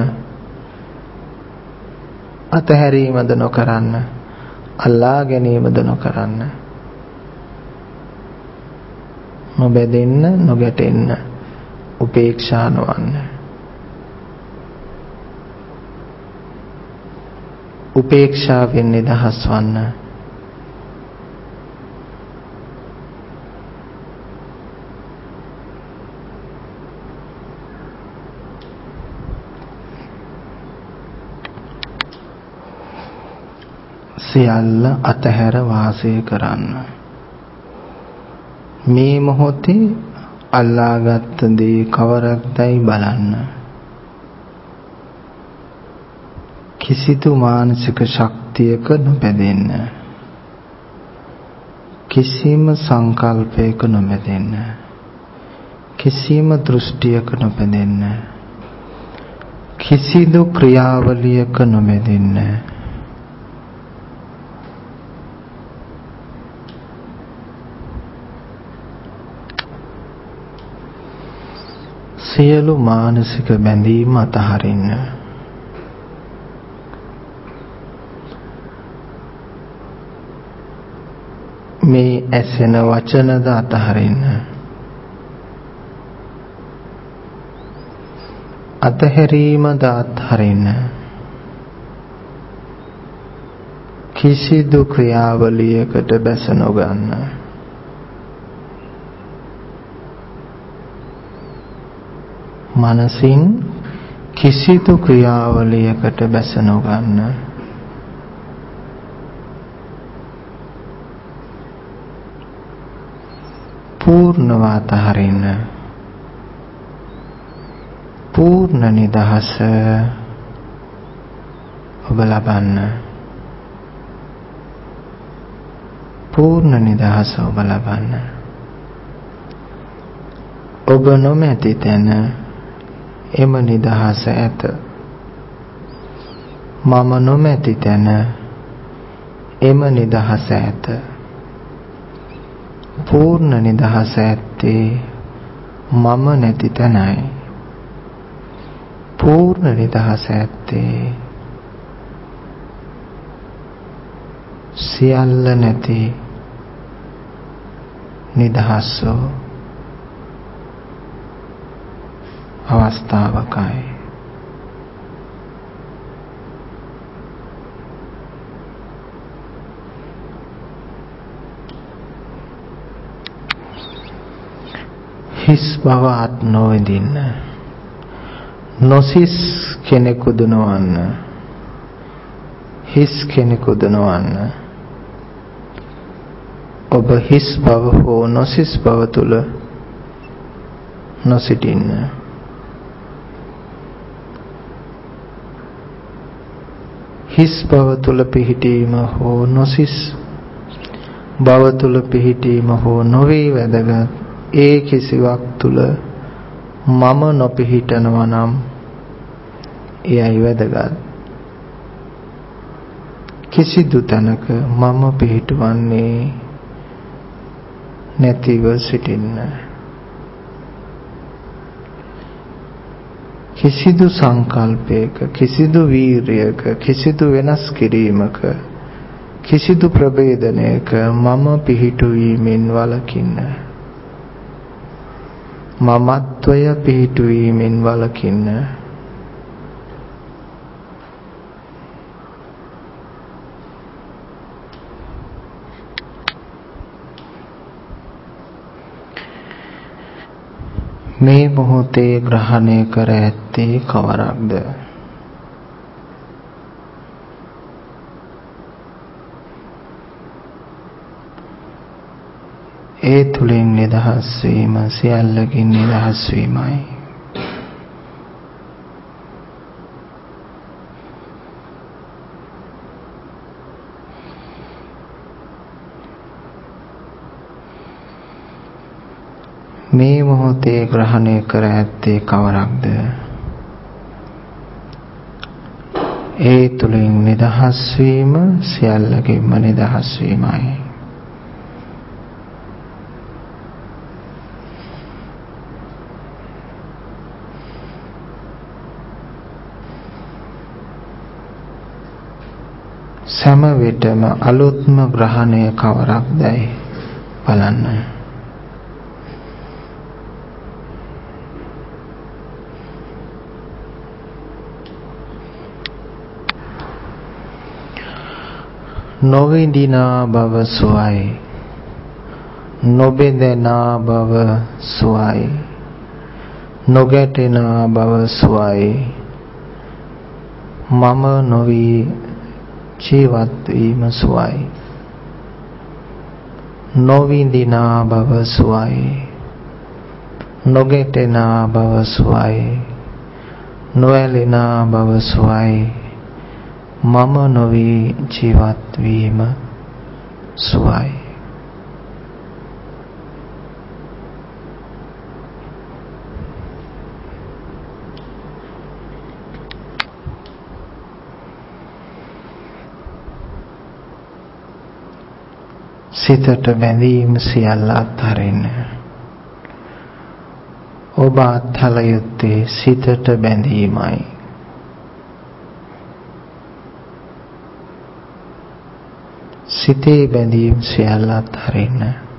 Speaker 1: අතහැරීමද නොකරන්න, අල්ලා ගැනීමද නොකරන්න. නොබැදෙන්න, නොගැටෙන්න, උපේක්ෂා නොවන්න. උපේක්ෂාවෙන් නිදහස් වන්න. සියල්ල අතහැර වාසය කරන්න. මේ මොහොතේ අල්ලාගත් දේ කවරක්දයි බලන්න. කිසිදු මානසික ශක්තියක නොබැඳෙන්න. කිසිම සංකල්පයක නොබැඳෙන්න. කිසිම දෘෂ්ටියක නොබැඳෙන්න. කිසිදු ක්‍රියාවලියක නොබැඳෙන්න. සියලු මානසික බැඳීම් අතහරින්න. මේ ඇසෙන වචනද අතහරින්න. අතහැරීමද අත්හරින්න. කිසිදු ක්‍රියාවලියකට බැස නොගන්න. මනසින් කිසිදු ක්‍රියාවලියකට බැස නොගන්න. පූර්ණව අතහරින්න. පූර්ණ නිදහස ඔබ ලබන්න. පූර්ණ නිදහස ඔබ ලබන්න. ඔබ නොමැති තැන එම නිදහස ඇත. මම නොමැති තැන එම නිදහස ඇත. පූර්ණ නිදහස ඇත්තේ මම නැති තැනයි. පූර්ණ නිදහස ඇත්තේ සියල්ල නැති නිදහසෝ අවස්ථාවකයි. හිස් බව අත් නොවිඳින්න. නොසිස් කෙනෙකුදු නොවන්න. හිස් කෙනෙකුදු නොවන්න. ඔබ හිස් බව හෝ නොසිස් බව තුල නොසිටින්න. හිස් බව තුල පිහිටීම හෝ නොසිස් බව තුල පිහිටීම හෝ නොවේ වැදගත්. ඒ කිසිවක් තුල මම නොපිහිටනවා නම් එයයි වැදගත්. කිසිදු තැනක මම පිහිටවන්නේ නැතිව සිටින්න. කිසිදු සංකල්පයක, කිසිදු වීරියක, කිසිදු වෙනස් කිරීමක, කිසිදු ප්‍රභේදනයක මම පිහිටුවීමෙන් වළකින්න. මමත්වය පිහිටුවීමෙන් වළකින්න. මේ මොහොතේ ග්‍රහණය කර ඇත්තේ කවරක්ද? ඒ තුලින් නිදහස් වීම සියල්ලකින් නිදහස් වීමයි. මේ මොහොතේ ග්‍රහණය කර ඇත්තේ කවරක්ද? ඒ තුලින් නිදහස් වීම සියල්ලකින්ම නිදහස් වීමයි. සෑම විටම අලුත්ම ග්‍රහණය කවරක්දයි බලන්න. නොවිඳිනා බව සුවයි. නොබෙදෙනා බව සුවයි. නොගැටෙනා බව සුවයි. මම නොවි ජීවත් වීම සුවයි. නොවිඳිනා බව සුවයි. නොගැටෙනා බව සුවයි. නොඇලෙනා බව සුවයි. මම නොවි ජීවත් වීම සුවයි. සිතට බැඳීම සියල්ල අත්හරින්න. ඔබ අත්හල යුත්තේ සිතට බැඳීමයි. සිතේ බැඳීම් සියල්ල අත්හරින්න.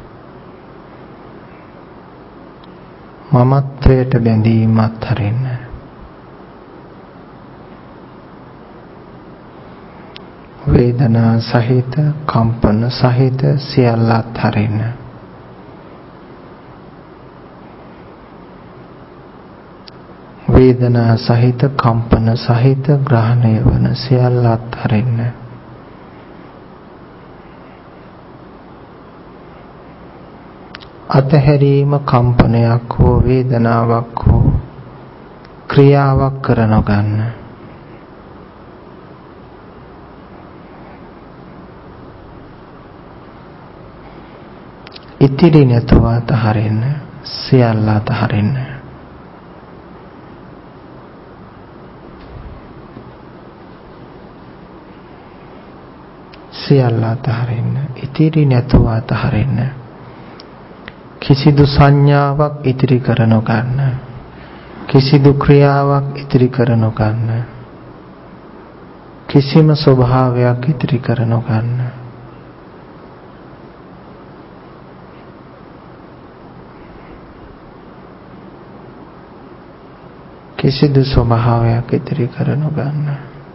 Speaker 1: මමත්වයට බැඳීම් අත්හරින්න. වේදනා සහිත කම්පන සහිත සියල්ල අත්හරින්න. වේදනා සහිත කම්පන සහිත ග්‍රහණය වන සියල්ල අත්හරින්න. අතහැරීම කම්පනයක් හෝ වේදනාවක් හෝ ක්‍රියාවක් කර නොගන්න. ඉතිරි නැතුව අතහරින්න. සියල්ල අතහරින්න. සියල්ල අතහරින්න. ඉතිරි නැතුව අතහරින්න. කිසිදු සංඥාවක් ඉතිරි කර නොගන්න. කිසිදු ක්‍රියාවක් ඉතිරි කර නොගන්න. කිසිම ස්වභාවයක් ඉතිරි කර නොගන්න. කිසිදු ස්වභාවයක් ඉතිරි කර නොගන්න.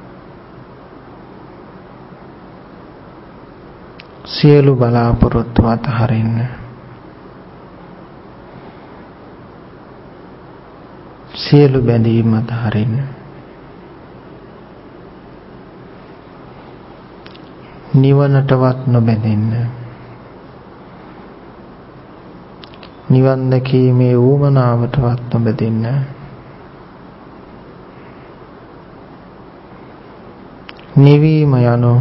Speaker 1: සියලු බලාපොරොත්තු අතහරින්න. සියලු බැඳීම් අතහරින්න. නිවනටවත් නොබැඳෙන්න. නිවන් දැකීමේ උවමනාවටවත් නොබැඳෙන්න. නිවීම යනු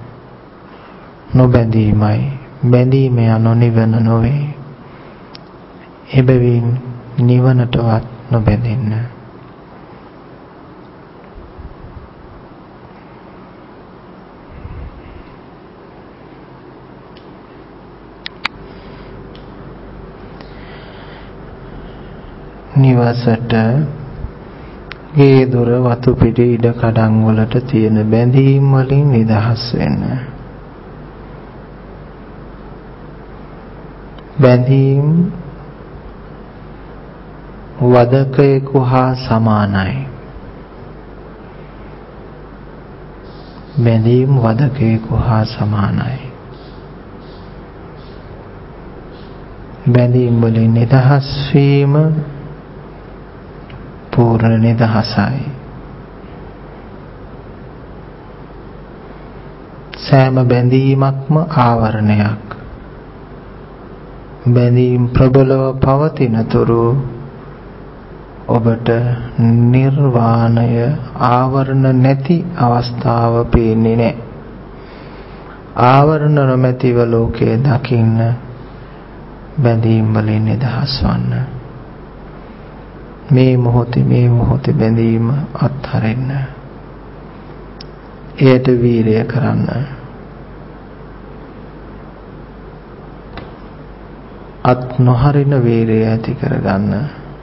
Speaker 1: නොබැඳීමයි. බැඳීම යනු නිවන නොවේ. එබැවින් නිවනටවත් නොබැඳෙන්න. නිවසට ගේ දොර වතු පිටි ඉඩ කඩන් වලට තියෙන බැඳීම් වලින් නිදහස් වෙන්න. බැඳීම් වදකයෙකු හා සමානයි. බැඳීම් වදකයෙකු හා සමානයි. බැඳීම් වලින් නිදහස් වීම පූර්ණ නිදහසයි. සෑම බැඳීමක්ම ආවරණයක්. බැඳීම් ප්‍රබලව පවතින තුරු ඔබට නිර්වාණය ආවරණ නැති අවස්ථාව පේන්නේ නැහැ. ආවරණ නොමැතිව ලෝකයේ දකින්න බැඳීම් වලින් නිදහස් වන්න. මේ මොහොතේ මේ මොහොතේ බැඳීම අත්හරින්න. එයට වීරය කරන්න. අත් නොහරින වීරය ඇති කරගන්න.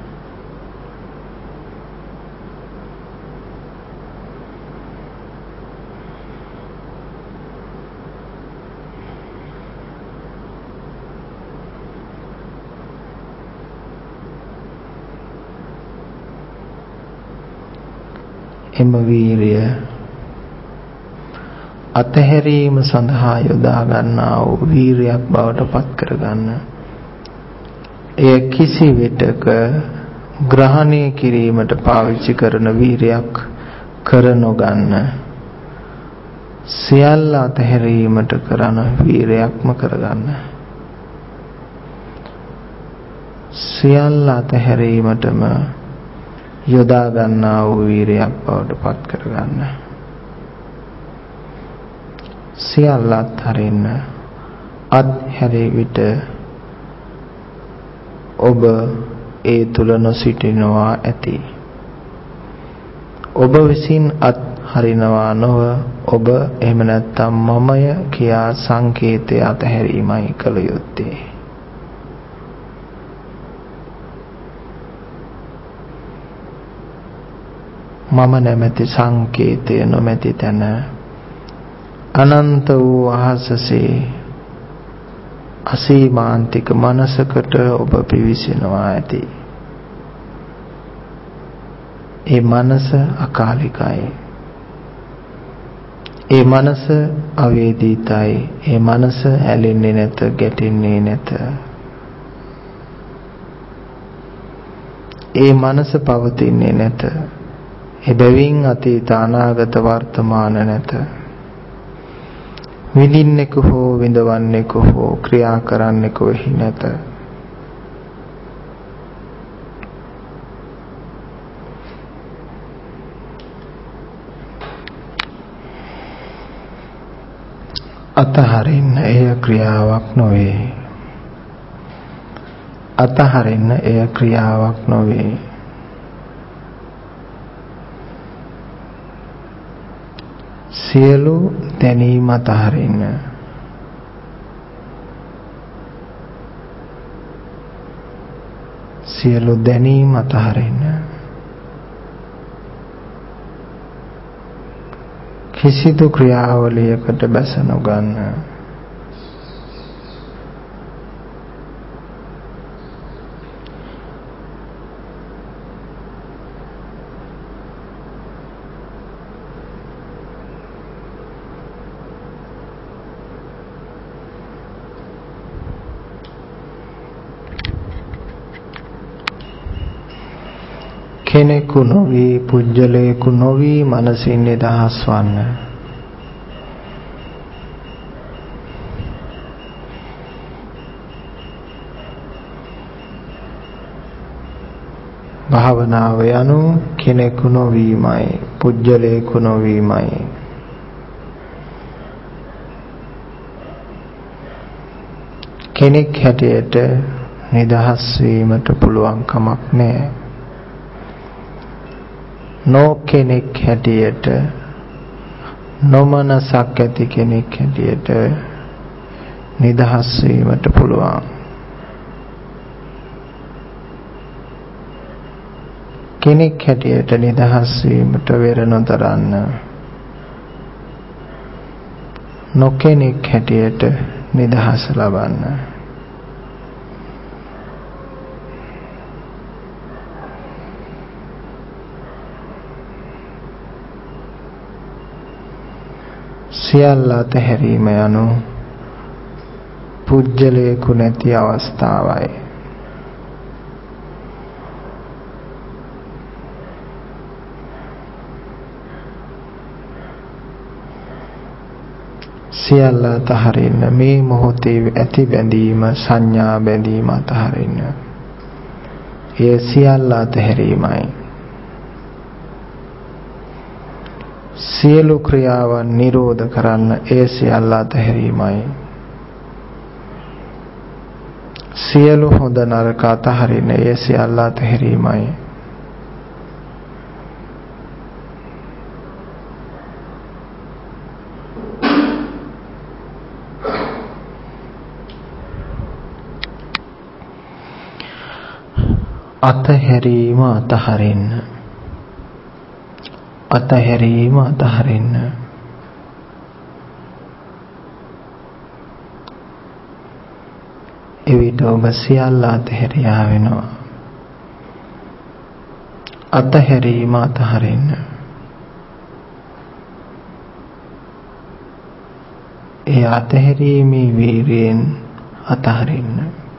Speaker 1: එම වීරය අතහැරීම සඳහා යොදා ගන්නා වූ වීරයක් බවට පත් කරගන්න. එය කිසි විටක ග්‍රහණය කිරීමට පාවිච්චි කරන වීරයක් කර නොගන්න. සියල්ල අතහැරීමට කරන වීරයක්ම කරගන්න. සියල්ල අතහැරීමටම යොදා ගන්නා වූ වීරයක් බවට පත් කරගන්න. සියල්ල අත්හරින්න. අත්හැරී විට ඔබ ඒ තුල නොසිටිනවා ඇති. ඔබ විසින් අත්හරිනවා නොව ඔබ එහෙම නැත්නම් මමය කියා සංකේතය අතහැරීමයි කළ යුත්තේ. මම නැමැති සංකේතය නොමැති තැන අනන්ත වූ අහසසේ අසීමාන්තික මනසකට ඔබ පිවිසෙනවා ඇති. ඒ මනස අකාලිකයි. ඒ මනස අවේදිතයි. ඒ මනස ඇලෙන්නේ නැත, ගැටෙන්නේ නැත. ඒ මනස පවතින්නේ නැත. එබැවින් අතීත අනාගත වර්තමාන නැත. විඳින්නෙක හෝ විඳවන්නෙක හෝ ක්‍රියා කරන්නෙක වෙහි නැත. අතහරින්න එය ක්‍රියාවක් නොවේ. අතහරින්න එය ක්‍රියාවක් නොවේ. සියලු දැනීම අතහරින්න. සියලු දැනීම අතහරින්න. කිසිදු ක්‍රියාවලියකට බැස නොගන්න. කෙනෙකු නොවී පුජ්‍යලයකු නොවී මනසින් නිදහස් වන්න. භාවනාව යනු කෙනෙකු නොවීමයි, පුජ්‍යලයකු නොවීමයි. කෙනෙක් හැටියට නිදහස් වීමට පුළුවන් කමක් නැහැ. නොකෙනෙක් හැටියට, නොමනසක් ඇති කෙනෙක් හැටියට නිදහස් වීමට පුළුවන්. කෙනෙක් හැටියට නිදහස් වීමට වෙර නොදරන්න. නොකෙනෙක් හැටියට නිදහස ලබන්න. සියල්ල අතහැරීම යනු පුජ්‍යලයකු නැති අවස්ථාවයි. සියල්ල අතහරින්න. මේ මොහොතේ ඇති බැඳීම, සංඥා බැඳීම අතහරින්න. ඒ සියල්ල අතහැරීමයි. සියලු ක්‍රියාවන් නිරෝධ කරන්න. ඒ සියල්ල අතහැරීමයි. සියලු හොඳ නරක අතහරින්න. ඒ සියල්ල අතහැරීමයි. අතහැරීම අතහරින්න. අතහැරීම අතහරින්න. එවිට ඔබ සියල්ල අතහැරියා වෙනවා. අතහැරීම අතහරින්න. ඒ අතහැරීමේ වීරියෙන් අතහරින්න.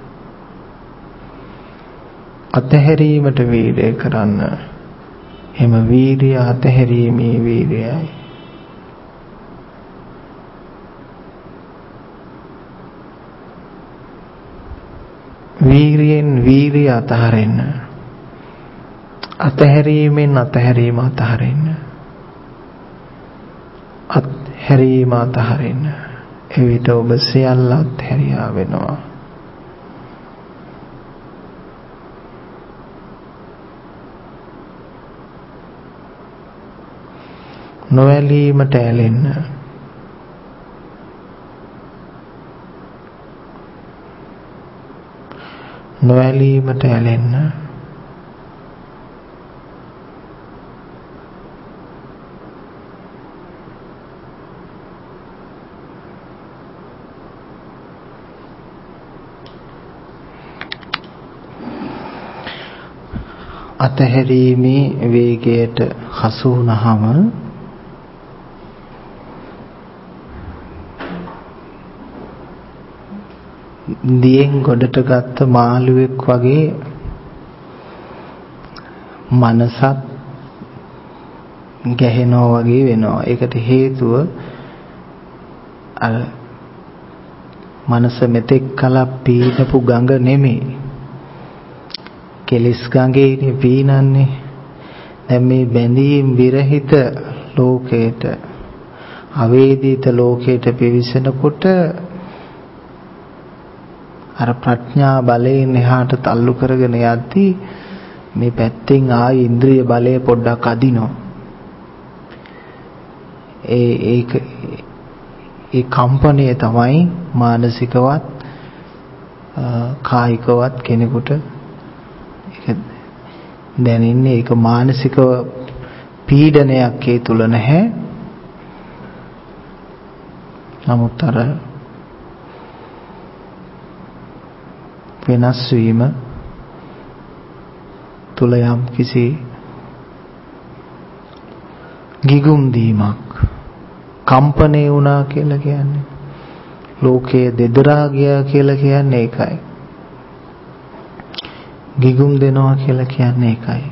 Speaker 1: අතහැරීමට වීර්ය කරන්න. එම වීර්ය අතහැරීමේ වීර්යයි. වීර්යෙන් වීර්ය අතහරින්න. අතහැරීමෙන් අතහැරීම අතහරින්න. අත්හැරීම අතහරින්න. එවිට ඔබ සියල්ල අත්හැරියා වෙනවා. නොඇලීමට ඇලෙන්න. නොඇලීමට ඇලෙන්න. අතහැරීමේ වේගයට හසු වුණාම දියෙන් ගොඩට ගත්ත මාළුවෙක් වගේ මනසත් ගැහෙනවා වගේ වෙනවා. ඒකට හේතුව අර මනස මෙතෙක් කල පීනපු ගඟ නෙමෙයි. කෙලිස් ගඟේනේ පීනන්නේ. දැන් මේ බැඳීම් විරහිත ලෝකයට, අවේදිත ලෝකයට පිවිසෙනකොට අර ප්‍රඥා බලයෙන් එහාට තල්ලු කරගෙන යද්දී මේ පැත්තෙන් ආයි ඉන්ද්‍රිය බලය පොඩ්ඩක් අදිනවා. ඒ ඒක ඒ කම්පණය තමයි මානසිකවත් කායිකවත් කෙනෙකුට ඒක දැනෙන්නේ. ඒක මානසික පීඩනයක් ඒ තුල නැහැ. නමුත් අර වෙනස් වීම තුල යම් කිසි ගිගුම් දීමක් කම්පණය වුණා කියලා කියන්නේ, ලෝකයේ දෙදරා ගියා කියලා කියන්නේ ඒකයි. ගිගුම් දෙනවා කියලා කියන්නේ ඒකයි.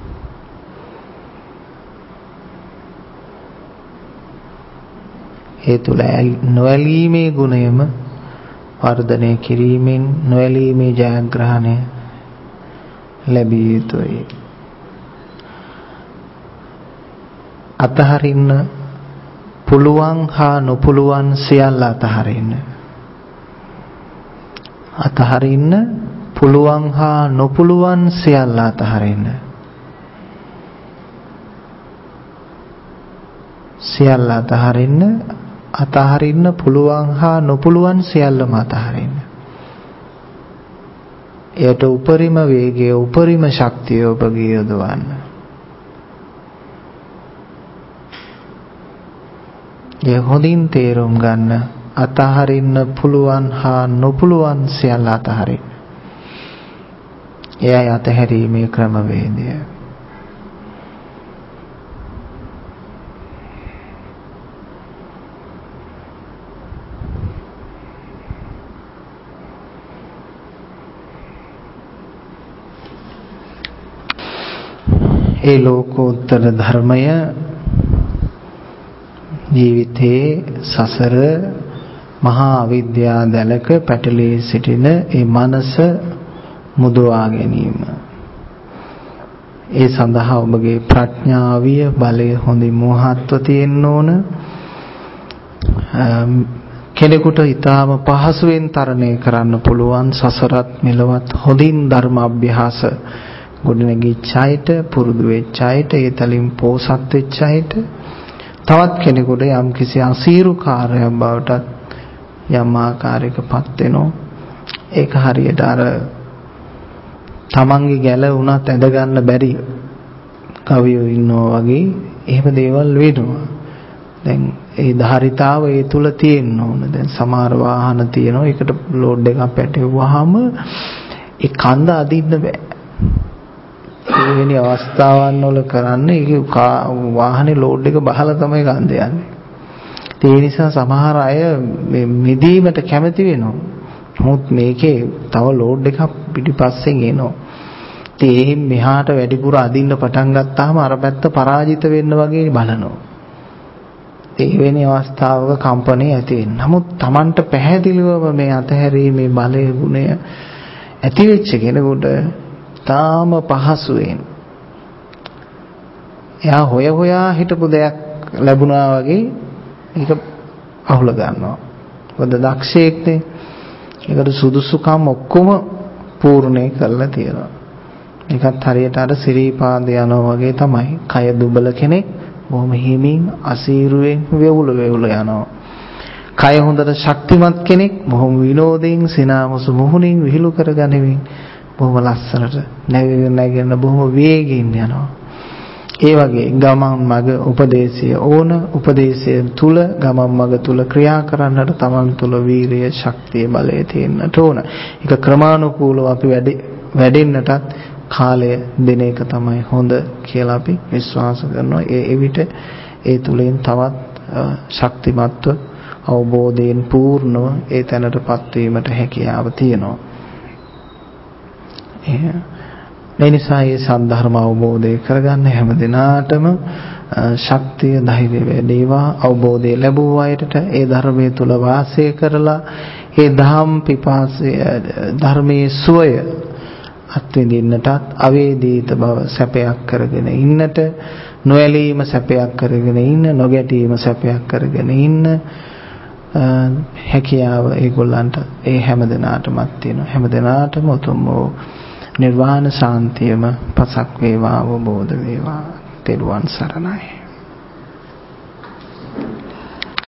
Speaker 1: ඒ තුල නොඇලීමේ ගුණයම වර්ධනය කිරීමෙන් නොඇලීමේ ජයග්‍රහණය ලැබිය යුතුයි. අතහරින්න පුළුවන් හා නොපුළුවන් සියල්ල අතහරින්න. අතහරින්න පුළුවන් හා නොපුළුවන් සියල්ල අතහරින්න. සියල්ල අතහරින්න, අතහරින්න පුළුවන් හා නොපුළුවන් සියල්ලම අතහරින්න. එයට උපරිම වේගය, උපරිම ශක්තිය ඔබගේ යොදවන්න. ඒ හොඳින් තේරුම් ගන්න. අතහරින්න පුළුවන් හා නොපුළුවන් සියල්ල අතහරින්න. එයයි අතහැරීමේ ක්‍රමවේදය. ඒ ලෝකෝත්තර ධර්මය ජීවිතේ සසර මහා අවිද්‍යා දැලක පැටලී සිටින ඒ මනස මුදවා ගැනීම. ඒ සඳහා ඔබගේ ප්‍රඥාවිය බලය හොඳින් මෝහත්ව තියෙන්න ඕන. කෙනෙකුට ඊටාම පහසුවෙන් තරණය කරන්න පුළුවන් සසරත් මෙලවත් හොඳින් ධර්ම අභ්‍යාස ගොඩනැගිච්ච අයට, පුරුදු වෙච්ච අයට, ඒ තලින් පෝසත් වෙච්ච අයට, තවත් කෙනෙකුට යම් කිසි අසීරු කාර්යයක් බවටත් යම් ආකාරයකපත් වෙනවා. ඒක හරියට අර තමන්ගේ ගැල වුණත් ඇඳ ගන්න බැරි කවියෝ ඉන්නවා වගේ එහෙම දේවල් වෙනවා. දැන් ඒ ධාරිතාව ඒ තුල තියෙන්න ඕන. දැන් සමහර වාහන තියෙනවා, ඒකට ලෝඩ් එකක් පැටවුවාම ඒ කන්ද අදින්න බෑ. එවැනි අවස්ථාවන් වල කරන්නේ ඒක වාහනේ ලෝඩ් එක බහලා තමයි කන්ද යන්නේ. ඒ නිසා සමහර අය මේ මිදීමට කැමති වෙනවා. නමුත් මේකේ තව ලෝඩ් එකක් පිටිපස්සෙන් එනවා. ඉතින් මෙහාට වැඩිපුර අදින්න පටන් ගත්තාම අර පැත්ත පරාජිත වෙන්න වගේ බලනවා. ඒ වෙනි අවස්ථාවක කම්පණය ඇති වෙනවා. නමුත් Tamanට පැහැදිලිවම මේ අතහැරීමේ බලය ගුණය ඇති වෙච්ච කෙනෙකුට තාම පහසුවෙන් එයා හොය හොයා හිටපු දෙයක් ලැබුණා වගේ ඒක අහුල ගන්නවා. මොකද දක්ෂයෙක්නේ. ඒකට සුදුසුකම් ඔක්කොම පූර්ණේ කරලා තියෙනවා. ඒකත් හරියට අර සිරීපාද යනවා වගේ තමයි. කය දුබල කෙනෙක් බොහොම හිමින් අසීරුවෙන් වෙවුල වෙවුල යනවා. කය හොඳට ශක්තිමත් කෙනෙක් බොහොම විනෝදයෙන් සිනාමසු මුහුණින් විහිළු කරගනිමින් බොහොම ලස්සනට නැගගෙන නැගෙන බොහොම වේගින් යනවා. ඒ වගේ ගමන් මඟ උපදේශය ඕන. උපදේශය තුල ගමන් මඟ තුල ක්‍රියා කරන්නට තමන් තුල වීරිය, ශක්තිය, බලය තියෙන්නට ඕන. ඒක ක්‍රමානුකූලව අපි වැඩි වැඩෙන්නටත් කාලය දෙන එක තමයි හොඳ කියලා අපි විශ්වාස කරනවා. ඒ එවිට ඒ තුලින් තවත් ශක්තිමත්ව අවබෝධයෙන් පූර්ණව ඒ තැනටපත් වීමට හැකියාව තියෙනවා. ඒ නිසා මේ සද්ධර්ම අවබෝධය කරගන්න හැම දිනාටම ශක්තිය ධෛර්යය වැඩිවා. අවබෝධය ලැබුව අයට ඒ ධර්මයේ තුල වාසය කරලා ඒ ධම් පිපාසය ධර්මයේ සුවය අත්විඳින්නටත් අවේදීත බව සැපයක් කරගෙන ඉන්නට, නොඇලීම සැපයක් කරගෙන ඉන්න, නොගැටීම සැපයක් කරගෙන ඉන්න හැකියාව ඒගොල්ලන්ට ඒ හැම දිනාටමත් තියෙනවා. හැම දිනාටම උතුම් වූ නිර්වාණ ශාන්තියම පසක් වේවා, අවබෝධ වේවා. තෙරුවන් සරණයි.